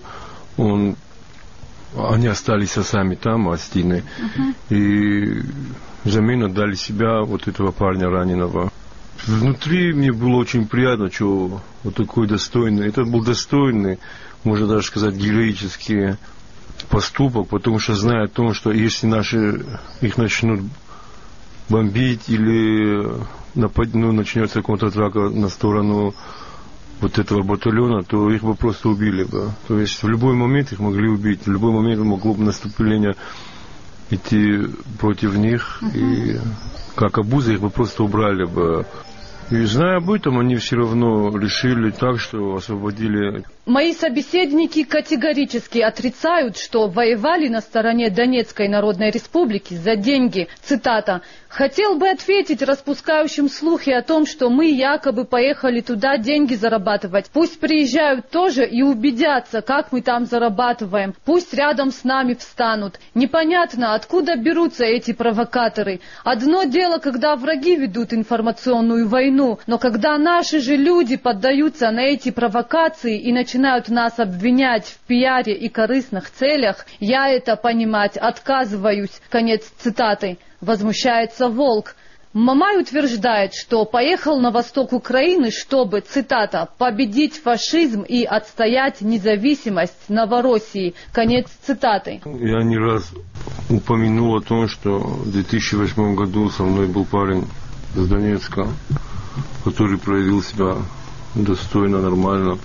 они остались сами там, осетины, и взамен отдали себя этого парня раненого. Внутри мне было очень приятно, что такой достойный, это был достойный, можно даже сказать, героический поступок, потому что зная о том, что если их начнут бомбить или начнется контратака на сторону этого батальона, то их бы просто убили бы. То есть в любой момент их могли убить, в любой момент могло бы наступление идти против них, и как обуза их бы просто убрали бы. И зная об этом, они все равно решили так, что освободили. Мои собеседники категорически отрицают, что воевали на стороне Донецкой Народной Республики за деньги. Цитата. «Хотел бы ответить распускающим слухи о том, что мы якобы поехали туда деньги зарабатывать. Пусть приезжают тоже и убедятся, как мы там зарабатываем. Пусть рядом с нами встанут. Непонятно, откуда берутся эти провокаторы. Одно дело, когда враги ведут информационную войну, но когда наши же люди поддаются на эти провокации и начинают нас обвинять в пиаре и корыстных целях, я это понимать отказываюсь». Конец цитаты. Возмущается Волк. Мамай утверждает, что поехал на восток Украины, чтобы, цитата, «победить фашизм и отстоять независимость Новороссии». Конец цитаты. Я не раз упомянул о том, что в 2008 году со мной был парень с Донецка, который проявил себя достойно, нормально.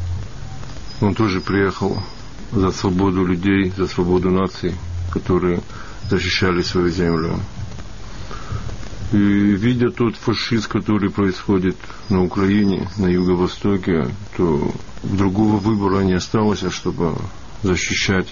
Он тоже приехал за свободу людей, за свободу наций, которые защищали свою землю. И видя тот фашизм, который происходит на Украине, на Юго-Востоке, то другого выбора не осталось, чтобы защищать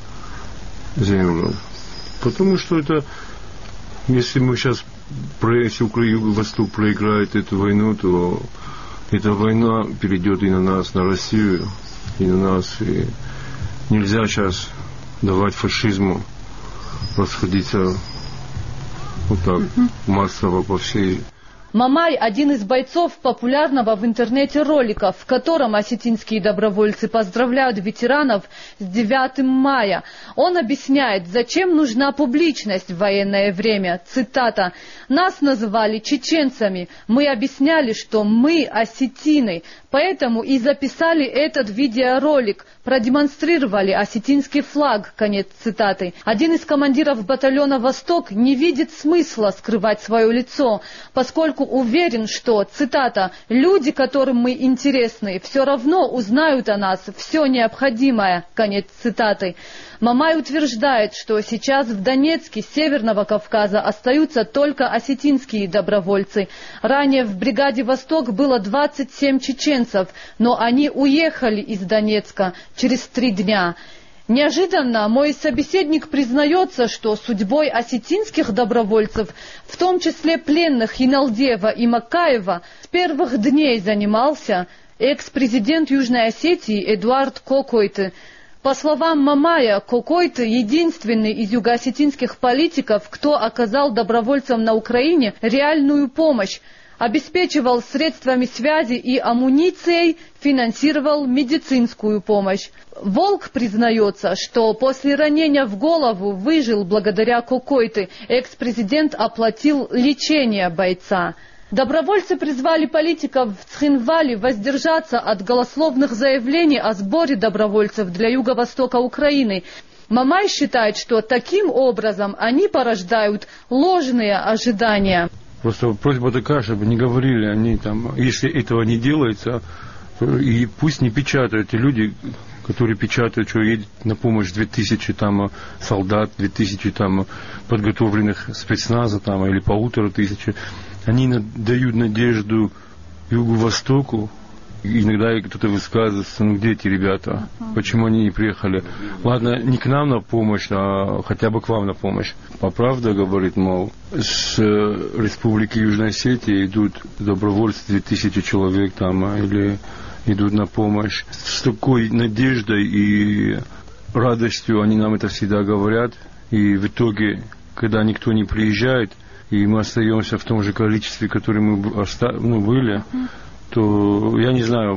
землю. Потому что это, если мы сейчас, если Юго-Восток проиграет эту войну, то эта война перейдет и на нас, на Россию, и на нас. И нельзя сейчас давать фашизму расходиться вот так массово по всей. Мамай – один из бойцов популярного в интернете ролика, в котором осетинские добровольцы поздравляют ветеранов с 9 мая. Он объясняет, зачем нужна публичность в военное время. Цитата. «Нас называли чеченцами. Мы объясняли, что мы осетины. Поэтому и записали этот видеоролик. Продемонстрировали осетинский флаг». Конец цитаты. Один из командиров батальона «Восток» не видит смысла скрывать свое лицо, поскольку уверен, что, цитата, «люди, которым мы интересны, все равно узнают о нас все необходимое». Конец цитаты. Мамай утверждает, что сейчас в Донецке, Северного Кавказа остаются только осетинские добровольцы. Ранее в бригаде «Восток» было 27 чеченцев, но они уехали из Донецка через 3 дня. Неожиданно мой собеседник признается, что судьбой осетинских добровольцев, в том числе пленных Иналдеева и Макаева, с первых дней занимался экс-президент Южной Осетии Эдуард Кокойты. По словам Мамая, Кокойты единственный из югоосетинских политиков, кто оказал добровольцам на Украине реальную помощь, обеспечивал средствами связи и амуницией, финансировал медицинскую помощь. Волк признается, что после ранения в голову выжил благодаря Кокойты. Экс-президент оплатил лечение бойца. Добровольцы призвали политиков в Цхинвале воздержаться от голословных заявлений о сборе добровольцев для юго-востока Украины. Мамай считает, что таким образом они порождают ложные ожидания. Просто просьба такая, чтобы не говорили они там, если этого не делается, и пусть не печатают те люди, которые печатают, что едет на помощь 2000 там солдат, 2000 там подготовленных спецназа там, или 1500. Они дают надежду Югу-Востоку. Иногда кто-то высказывается, ну где эти ребята, почему они не приехали? Ладно, не к нам на помощь, а хотя бы к вам на помощь. А правда говорит, мол, с Республики Южной Осетии идут добровольцы, 2000 человек там, или идут на помощь. С такой надеждой и радостью они нам это всегда говорят. И в итоге, когда никто не приезжает, и мы остаемся в том же количестве, которое мы были, то, я не знаю,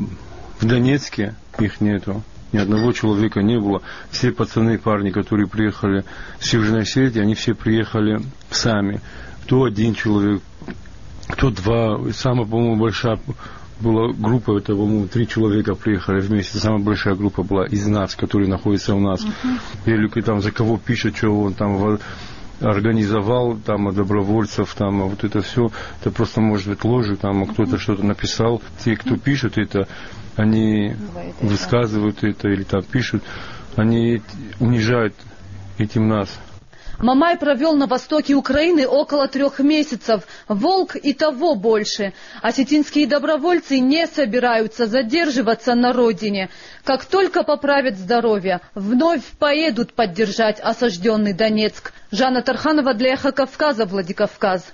в Донецке их нету. Ни одного человека не было. Все пацаны, парни, которые приехали с Южной Осетии, они все приехали сами. Кто один человек, кто два. Самая, по-моему, большая была группа, это, по-моему, 3 человека приехали вместе. Самая большая группа была из нас, которые находятся у нас. Или там за кого пишет, что он там организовал, там, добровольцев, там, вот это все, это просто может быть ложь, там, кто-то что-то написал. Те, кто пишут это, они высказывают это или там пишут, они унижают этим нас. Мамай провел на востоке Украины около 3 месяцев. Волк и того больше. Осетинские добровольцы не собираются задерживаться на родине. Как только поправят здоровье, вновь поедут поддержать осажденный Донецк. Жанна Тарханова для Эхо Кавказа, Владикавказ.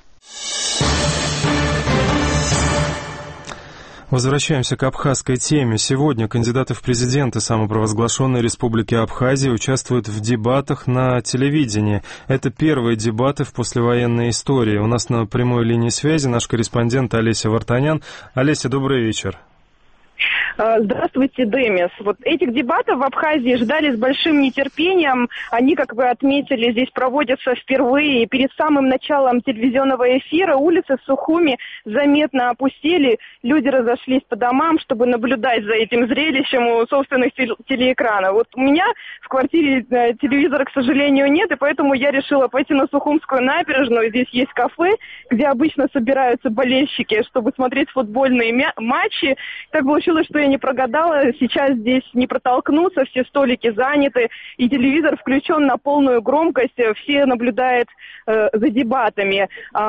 Возвращаемся к абхазской теме. Сегодня кандидаты в президенты самопровозглашенной Республики Абхазия участвуют в дебатах на телевидении. Это первые дебаты в послевоенной истории. У нас на прямой линии связи наш корреспондент Олеся Вартанян. Олеся, добрый вечер. Здравствуйте, Демис. Вот этих дебатов в Абхазии ждали с большим нетерпением. Они, как вы отметили, здесь проводятся впервые. И перед самым началом телевизионного эфира улицы в Сухуми заметно опустели. Люди разошлись по домам, чтобы наблюдать за этим зрелищем у собственных телеэкранов. Вот у меня в квартире телевизора, к сожалению, нет, и поэтому я решила пойти на Сухумскую набережную. Здесь есть кафе, где обычно собираются болельщики, чтобы смотреть футбольные матчи. Так получилось, что я не прогадала. Сейчас здесь не протолкнуться, все столики заняты, и телевизор включен на полную громкость. Все наблюдают за дебатами.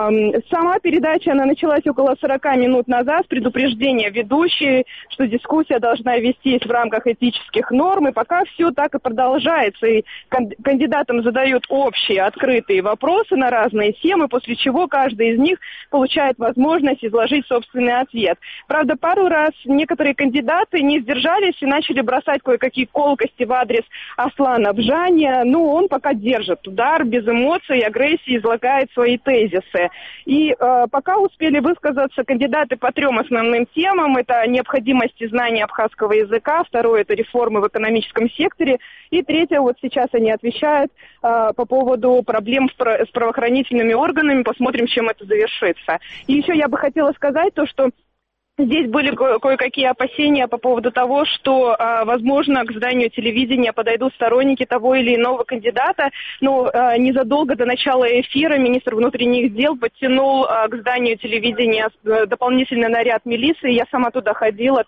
Сама передача, она началась около 40 минут назад с предупреждения ведущей, что дискуссия должна вестись в рамках этических норм, и пока все так и продолжается. И кандидатам задают общие, открытые вопросы на разные темы, после чего каждый из них получает возможность изложить собственный ответ. Правда, пару раз некоторые кандидаты не сдержались и начали бросать кое-какие колкости в адрес Аслана Бжаня. Ну, он пока держит удар, без эмоций и агрессии излагает свои тезисы. И пока успели высказаться кандидаты по 3 основным темам. Это необходимость знания абхазского языка, второе – это реформы в экономическом секторе, и третье, вот сейчас они отвечают по поводу проблем с правоохранительными органами. Посмотрим, чем это завершится. И еще я бы хотела сказать то, что здесь были кое-какие опасения по поводу того, что, возможно, к зданию телевидения подойдут сторонники того или иного кандидата. Но незадолго до начала эфира министр внутренних дел подтянул к зданию телевидения дополнительный наряд милиции. Я сама туда ходила,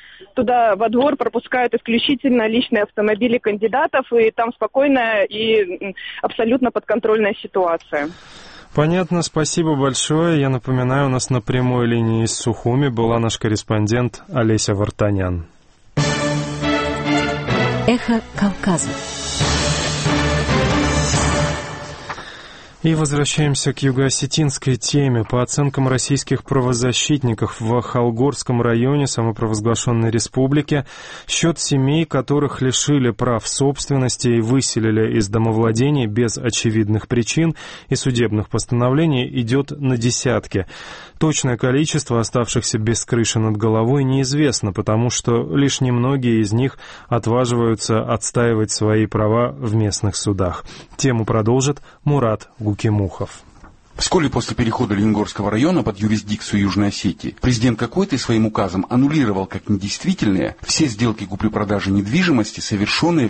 туда во двор пропускают исключительно личные автомобили кандидатов, и там спокойная и абсолютно подконтрольная ситуация. Понятно, спасибо большое. Я напоминаю, у нас на прямой линии из Сухуми была наш корреспондент Олеся Вартанян. Эхо Кавказа. И возвращаемся к юго-осетинской теме. По оценкам российских правозащитников, в Холгорском районе самопровозглашенной республики счет семей, которых лишили прав собственности и выселили из домовладений без очевидных причин и судебных постановлений, идет на десятки. Точное количество оставшихся без крыши над головой неизвестно, потому что лишь немногие из них отваживаются отстаивать свои права в местных судах. Тему продолжит Мурат Гукимухов. Вскоре после перехода Лениногорского района под юрисдикцию Южной Осетии президент Какойты своим указом аннулировал как недействительные все сделки купли-продажи недвижимости, совершенные в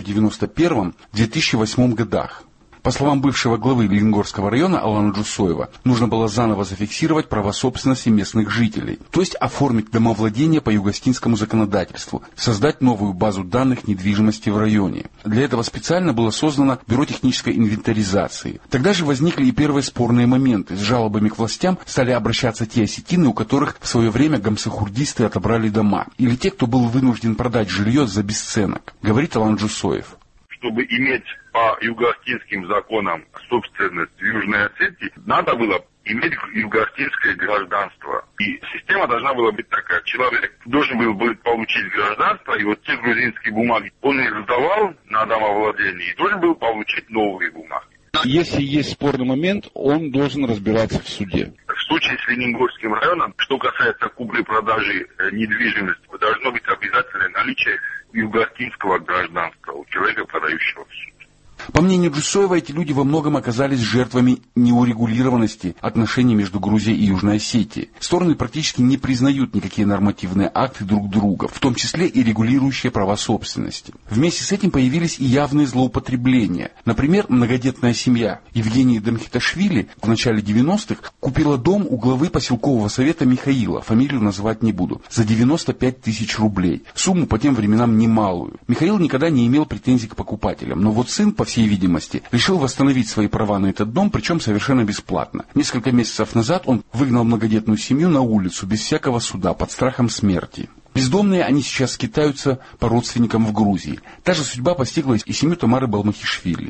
1991-2008 годах. По словам бывшего главы Лениногорского района Алана Джусоева, нужно было заново зафиксировать права собственности местных жителей, то есть оформить домовладение по юго-осетинскому законодательству, создать новую базу данных недвижимости в районе. Для этого специально было создано Бюро технической инвентаризации. Тогда же возникли и первые спорные моменты. С жалобами к властям стали обращаться те осетины, у которых в свое время гамсахурдисты отобрали дома, или те, кто был вынужден продать жилье за бесценок, говорит Алан Джусоев. Чтобы иметь по юго-осетинским законам собственность в Южной Осетии, надо было иметь юго-осетинское гражданство. И система должна была быть такая. Человек должен был получить гражданство, и вот те грузинские бумаги он их сдавал на домовладение, и должен был получить новые бумаги. Если есть спорный момент, он должен разбираться в суде. В случае с Лениногорским районом, что касается купли-продажи недвижимости, должно быть обязательное наличие юго-осетинского гражданства у человека, продающего в суд. По мнению Джусоева, эти люди во многом оказались жертвами неурегулированности отношений между Грузией и Южной Осетией. Стороны практически не признают никакие нормативные акты друг друга, в том числе и регулирующие права собственности. Вместе с этим появились и явные злоупотребления. Например, многодетная семья Евгении Дамхиташвили в начале 90-х купила дом у главы поселкового совета Михаила, фамилию называть не буду, за 95 тысяч рублей. Сумму по тем временам немалую. Михаил никогда не имел претензий к покупателям, но вот сын, по всей видимости, решил восстановить свои права на этот дом, причем совершенно бесплатно. Несколько месяцев назад он выгнал многодетную семью на улицу без всякого суда, под страхом смерти. Бездомные они сейчас скитаются по родственникам в Грузии. Та же судьба постигла и семью Тамары Балмахишвили.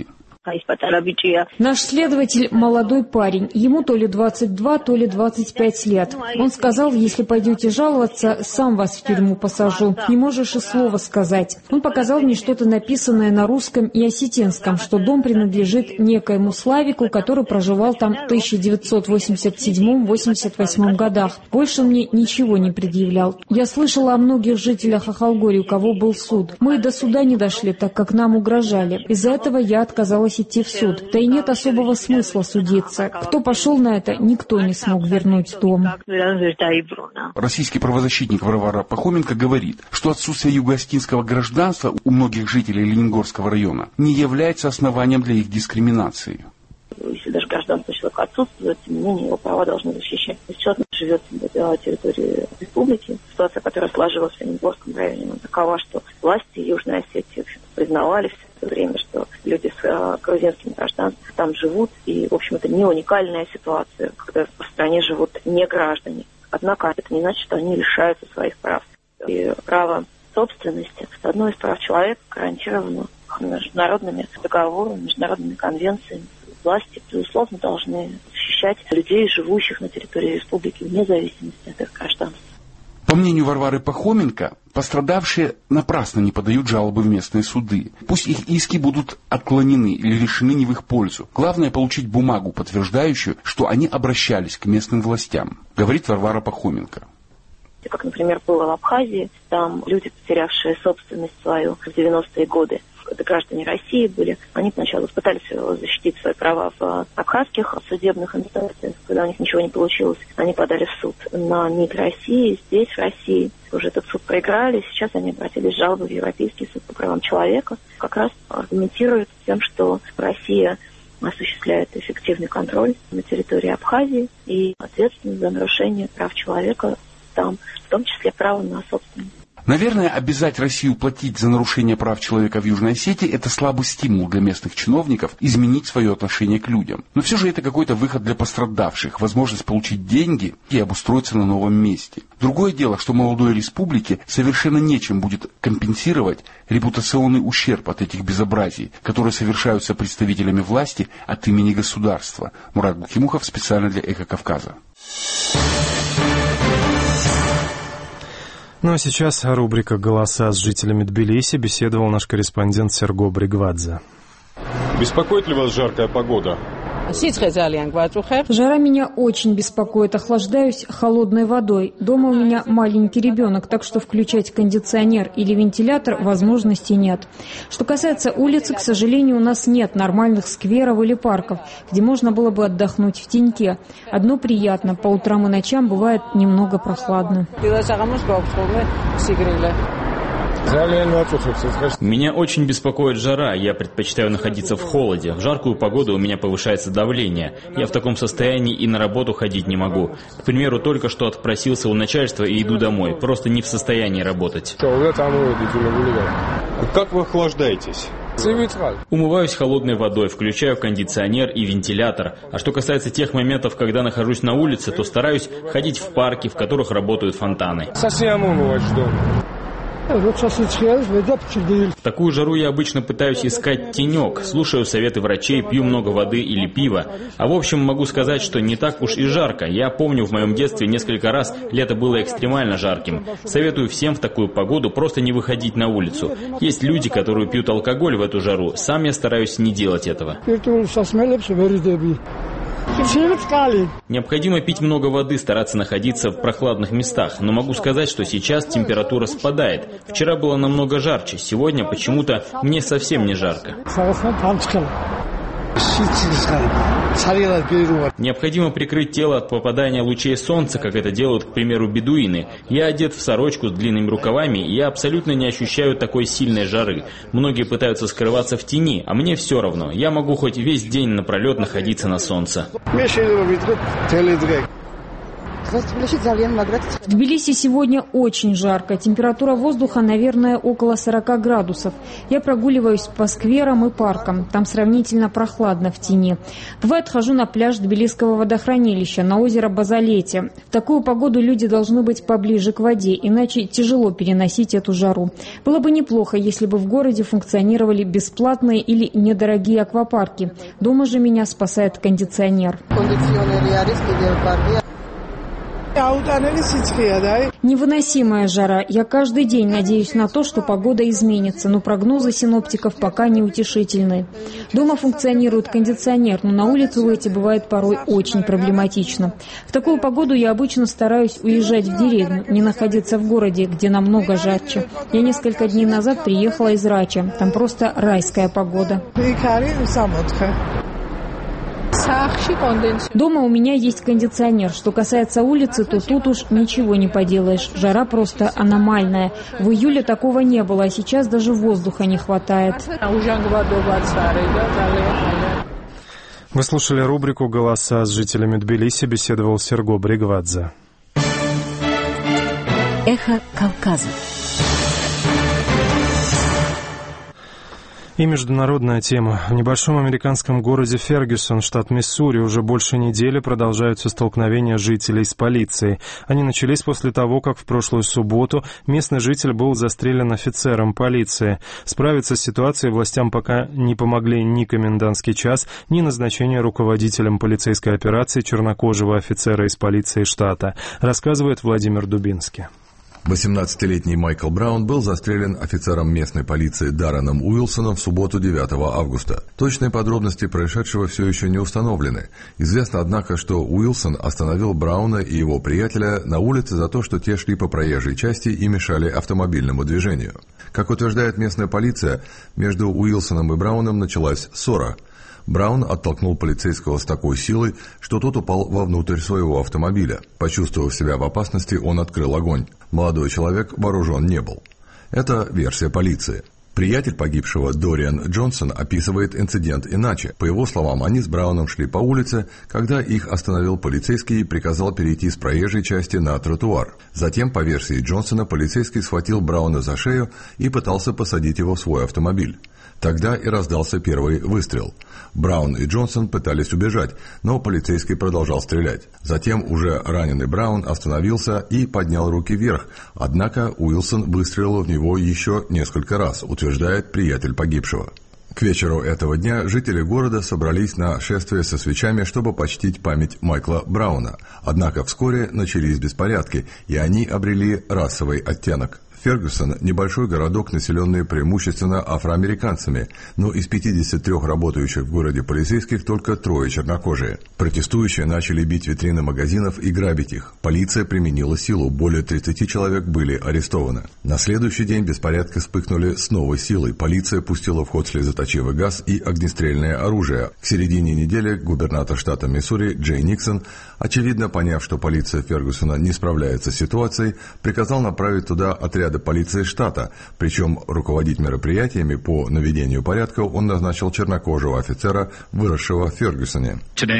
Наш следователь молодой парень, ему то ли 22, то ли 25 лет. Он сказал, если пойдете жаловаться, сам вас в тюрьму посажу. Не можешь и слова сказать. Он показал мне что-то написанное на русском и осетинском, что дом принадлежит некоему Славику, который проживал там в 1987-88 годах. Больше мне ничего не предъявлял. Я слышала о многих жителях Ахалгории, у кого был суд. Мы до суда не дошли, так как нам угрожали. Из-за этого я отказалась идти в суд. Да и нет особого смысла судиться. Кто пошел на это, никто не смог вернуть дом. Российский правозащитник Варвара Пахоменко говорит, что отсутствие юго-осетинского гражданства у многих жителей Лениногорского района не является основанием для их дискриминации. Если даже гражданство человека отсутствует, тем не менее его права должны защищать. Если человек живет на территории республики, ситуация, которая сложилась в Лениногорском районе, она такова, что власти Южной Осетии признавали все это время, что люди с грузинским гражданством там живут, и, в общем, это не уникальная ситуация, когда в стране живут не граждане. Однако это не значит, что они лишаются своих прав. И право собственности – одно из прав человека, гарантировано международными договорами, международными конвенциями. Власти, безусловно, должны защищать людей, живущих на территории республики, вне зависимости от их гражданства. По мнению Варвары Пахоменко, пострадавшие напрасно не подают жалобы в местные суды. Пусть их иски будут отклонены или решены не в их пользу. Главное получить бумагу, подтверждающую, что они обращались к местным властям, говорит Варвара Пахоменко. Как, например, было в Абхазии, там люди, потерявшие собственность свою в 90-е годы, это граждане России были, они сначала пытались защитить свои права в абхазских судебных инстанциях. Когда у них ничего не получилось, они подали в суд на МИД России, здесь, в России. Уже этот суд проиграли, сейчас они обратились с жалобой в Европейский суд по правам человека. Как раз аргументируют тем, что Россия осуществляет эффективный контроль на территории Абхазии и ответственность за нарушение прав человека там, в том числе право на собственность. Наверное, обязать Россию платить за нарушение прав человека в Южной Осетии – это слабый стимул для местных чиновников изменить свое отношение к людям. Но все же это какой-то выход для пострадавших, возможность получить деньги и обустроиться на новом месте. Другое дело, что молодой республике совершенно нечем будет компенсировать репутационный ущерб от этих безобразий, которые совершаются представителями власти от имени государства. Мурат Бухимухов специально для «Эхо Кавказа». Ну а сейчас рубрика «Голоса с жителями Тбилиси», беседовал наш корреспондент Серго Бригвадзе. Беспокоит ли вас жаркая погода? Жара меня очень беспокоит. Охлаждаюсь холодной водой. Дома у меня маленький ребенок, так что включать кондиционер или вентилятор возможности нет. Что касается улицы, к сожалению, у нас нет нормальных скверов или парков, где можно было бы отдохнуть в теньке. Одно приятно, по утрам и ночам бывает немного прохладно. Меня очень беспокоит жара, я предпочитаю находиться в холоде. В жаркую погоду у меня повышается давление. Я в таком состоянии и на работу ходить не могу. К примеру, только что отпросился у начальства и иду домой. Просто не в состоянии работать. Как вы охлаждаетесь? Умываюсь холодной водой, включаю кондиционер и вентилятор. А что касается тех моментов, когда нахожусь на улице, то стараюсь ходить в парки, в которых работают фонтаны. В такую жару я обычно пытаюсь искать тенек, слушаю советы врачей, пью много воды или пива. А в общем могу сказать, что не так уж и жарко. Я помню, в моем детстве несколько раз лето было экстремально жарким. Советую всем в такую погоду просто не выходить на улицу. Есть люди, которые пьют алкоголь в эту жару. Сам я стараюсь не делать этого. Необходимо пить много воды, стараться находиться в прохладных местах. Но могу сказать, что сейчас температура спадает. Вчера было намного жарче, сегодня почему-то мне совсем не жарко. Необходимо прикрыть тело от попадания лучей солнца, как это делают, к примеру, бедуины. Я одет в сорочку с длинными рукавами, и я абсолютно не ощущаю такой сильной жары. Многие пытаются скрываться в тени, а мне все равно. Я могу хоть весь день напролет находиться на солнце. В Тбилиси сегодня очень жарко. Температура воздуха, наверное, около 40 градусов. Я прогуливаюсь по скверам и паркам. Там сравнительно прохладно в тени. Бывает, хожу на пляж Тбилисского водохранилища, на озеро Базалете. В такую погоду люди должны быть поближе к воде, иначе тяжело переносить эту жару. Было бы неплохо, если бы в городе функционировали бесплатные или недорогие аквапарки. Дома же меня спасает кондиционер. Невыносимая жара. Я каждый день надеюсь на то, что погода изменится, но прогнозы синоптиков пока неутешительны. Дома функционирует кондиционер, но на улице выйти бывает порой очень проблематично. В такую погоду я обычно стараюсь уезжать в деревню, не находиться в городе, где намного жарче. Я несколько дней назад приехала из Рача. Там просто райская погода. Дома у меня есть кондиционер. Что касается улицы, то тут уж ничего не поделаешь. Жара просто аномальная. В июле такого не было, а сейчас даже воздуха не хватает. Вы слушали рубрику «Голоса». С жителями Тбилиси беседовал Серго Бригвадзе. Эхо Кавказа. И международная тема. В небольшом американском городе Фергюсон, штат Миссури, уже больше недели продолжаются столкновения жителей с полицией. Они начались после того, как в прошлую субботу местный житель был застрелен офицером полиции. Справиться с ситуацией властям пока не помогли ни комендантский час, ни назначение руководителем полицейской операции чернокожего офицера из полиции штата, рассказывает Владимир Дубинский. 18-летний Майкл Браун был застрелен офицером местной полиции Дарреном Уилсоном в субботу 9 августа. Точные подробности происшедшего все еще не установлены. Известно, однако, что Уилсон остановил Брауна и его приятеля на улице за то, что те шли по проезжей части и мешали автомобильному движению. Как утверждает местная полиция, между Уилсоном и Брауном началась ссора. Браун оттолкнул полицейского с такой силой, что тот упал вовнутрь своего автомобиля. Почувствовав себя в опасности, он открыл огонь. Молодой человек вооружен не был. Это версия полиции. Приятель погибшего Дориан Джонсон описывает инцидент иначе. По его словам, они с Брауном шли по улице, когда их остановил полицейский и приказал перейти с проезжей части на тротуар. Затем, по версии Джонсона, полицейский схватил Брауна за шею и пытался посадить его в свой автомобиль. Тогда и раздался первый выстрел. Браун и Джонсон пытались убежать, но полицейский продолжал стрелять. Затем уже раненый Браун остановился и поднял руки вверх, однако Уилсон выстрелил в него еще несколько раз, утверждает приятель погибшего. К вечеру этого дня жители города собрались на шествие со свечами, чтобы почтить память Майкла Брауна. Однако вскоре начались беспорядки, и они обрели расовый оттенок. Фергюсон – небольшой городок, населенный преимущественно афроамериканцами, но из 53 работающих в городе полицейских только 3 чернокожие. Протестующие начали бить витрины магазинов и грабить их. Полиция применила силу, более 30 человек были арестованы. На следующий день беспорядки вспыхнули с новой силой. Полиция пустила в ход слезоточивый газ и огнестрельное оружие. К середине недели губернатор штата Миссури Джей Никсон, очевидно поняв, что полиция Фергюсона не справляется с ситуацией, приказал направить туда отряды полиции штата, причем руководить мероприятиями по наведению порядка он назначил чернокожего офицера, выросшего в Фергюсоне.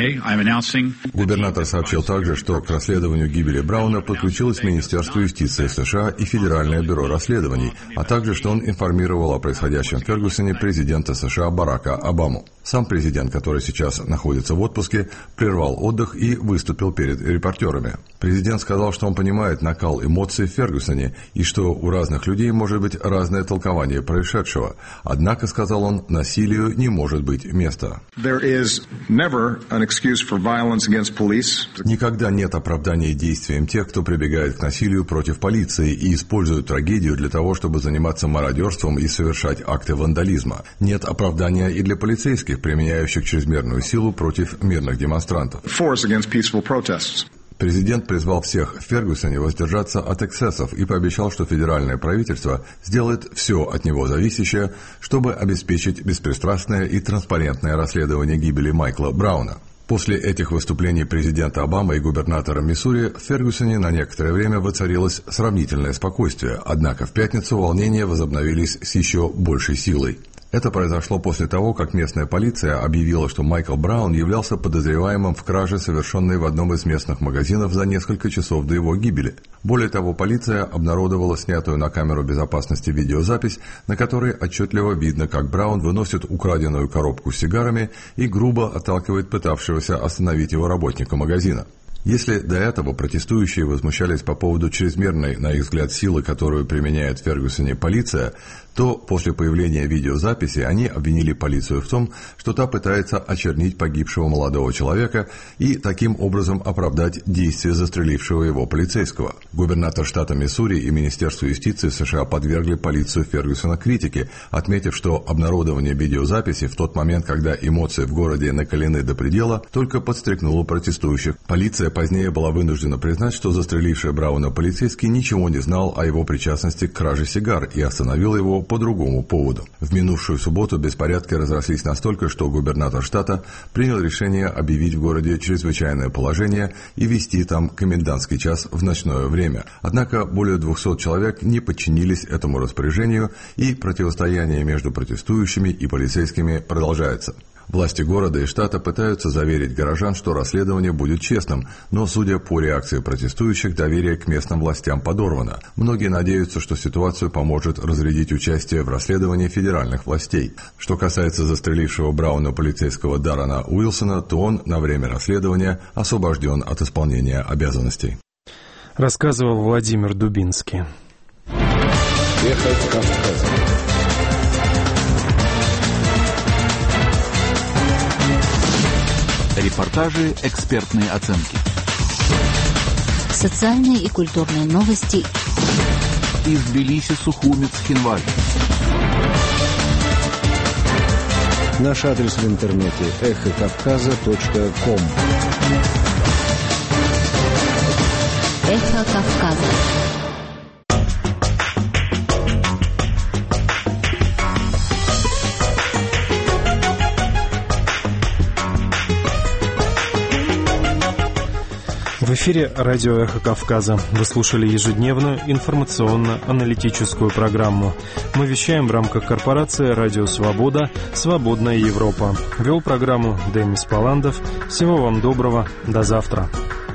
Губернатор сообщил также, что к расследованию гибели Брауна подключилось Министерство юстиции США и Федеральное бюро расследований, а также, что он информировал о происходящем в Фергюсоне президента США Барака Обаму. Сам президент, который сейчас находится в отпуске, прервал отдых и выступил перед репортерами. Президент сказал, что он понимает накал эмоций в Фергюсоне и что у разных людей может быть разное толкование происшедшего. Однако, сказал он, насилию не может быть места. Никогда нет оправдания действиям тех, кто прибегает к насилию против полиции и использует трагедию для того, чтобы заниматься мародерством и совершать акты вандализма. Нет оправдания и для полицейских, применяющих чрезмерную силу против мирных демонстрантов. Президент призвал всех в Фергюсоне воздержаться от эксцессов и пообещал, что федеральное правительство сделает все от него зависящее, чтобы обеспечить беспристрастное и транспарентное расследование гибели Майкла Брауна. После этих выступлений президента Обамы и губернатора Миссури в Фергюсоне на некоторое время воцарилось сравнительное спокойствие, однако в пятницу волнения возобновились с еще большей силой. Это произошло после того, как местная полиция объявила, что Майкл Браун являлся подозреваемым в краже, совершенной в одном из местных магазинов за несколько часов до его гибели. Более того, полиция обнародовала снятую на камеру безопасности видеозапись, на которой отчетливо видно, как Браун выносит украденную коробку с сигарами и грубо отталкивает пытавшегося остановить его работника магазина. Если до этого протестующие возмущались по поводу чрезмерной, на их взгляд, силы, которую применяет в Фергюсоне полиция, то после появления видеозаписи они обвинили полицию в том, что та пытается очернить погибшего молодого человека и таким образом оправдать действия застрелившего его полицейского. Губернатор штата Миссури и Министерство юстиции США подвергли полицию Фергюсона критике, отметив, что обнародование видеозаписи в тот момент, когда эмоции в городе накалены до предела, только подстрекнуло протестующих. Полиция позднее была вынуждена признать, что застреливший Брауна полицейский ничего не знал о его причастности к краже сигар и остановил его по другому поводу. В минувшую субботу беспорядки разрослись настолько, что губернатор штата принял решение объявить в городе чрезвычайное положение и ввести там комендантский час в ночное время. Однако более 200 человек не подчинились этому распоряжению, и противостояние между протестующими и полицейскими продолжается. Власти города и штата пытаются заверить горожан, что расследование будет честным, но, судя по реакции протестующих, доверие к местным властям подорвано. Многие надеются, что ситуацию поможет разрядить участие в расследовании федеральных властей. Что касается застрелившего Брауна полицейского Даррена Уилсона, то он на время расследования освобожден от исполнения обязанностей. Рассказывал Владимир Дубинский. Репортажи, экспертные оценки. Социальные и культурные новости. Из Тбилиси, Сухуми, Цхинвали. Наш адрес в интернете эхокавказа.ком. Эхо Кавказа. В эфире радио «Эхо Кавказа». Вы слушали ежедневную информационно-аналитическую программу. Мы вещаем в рамках корпорации «Радио Свобода. Свободная Европа». Вел программу Демис Паландов. Всего вам доброго. До завтра.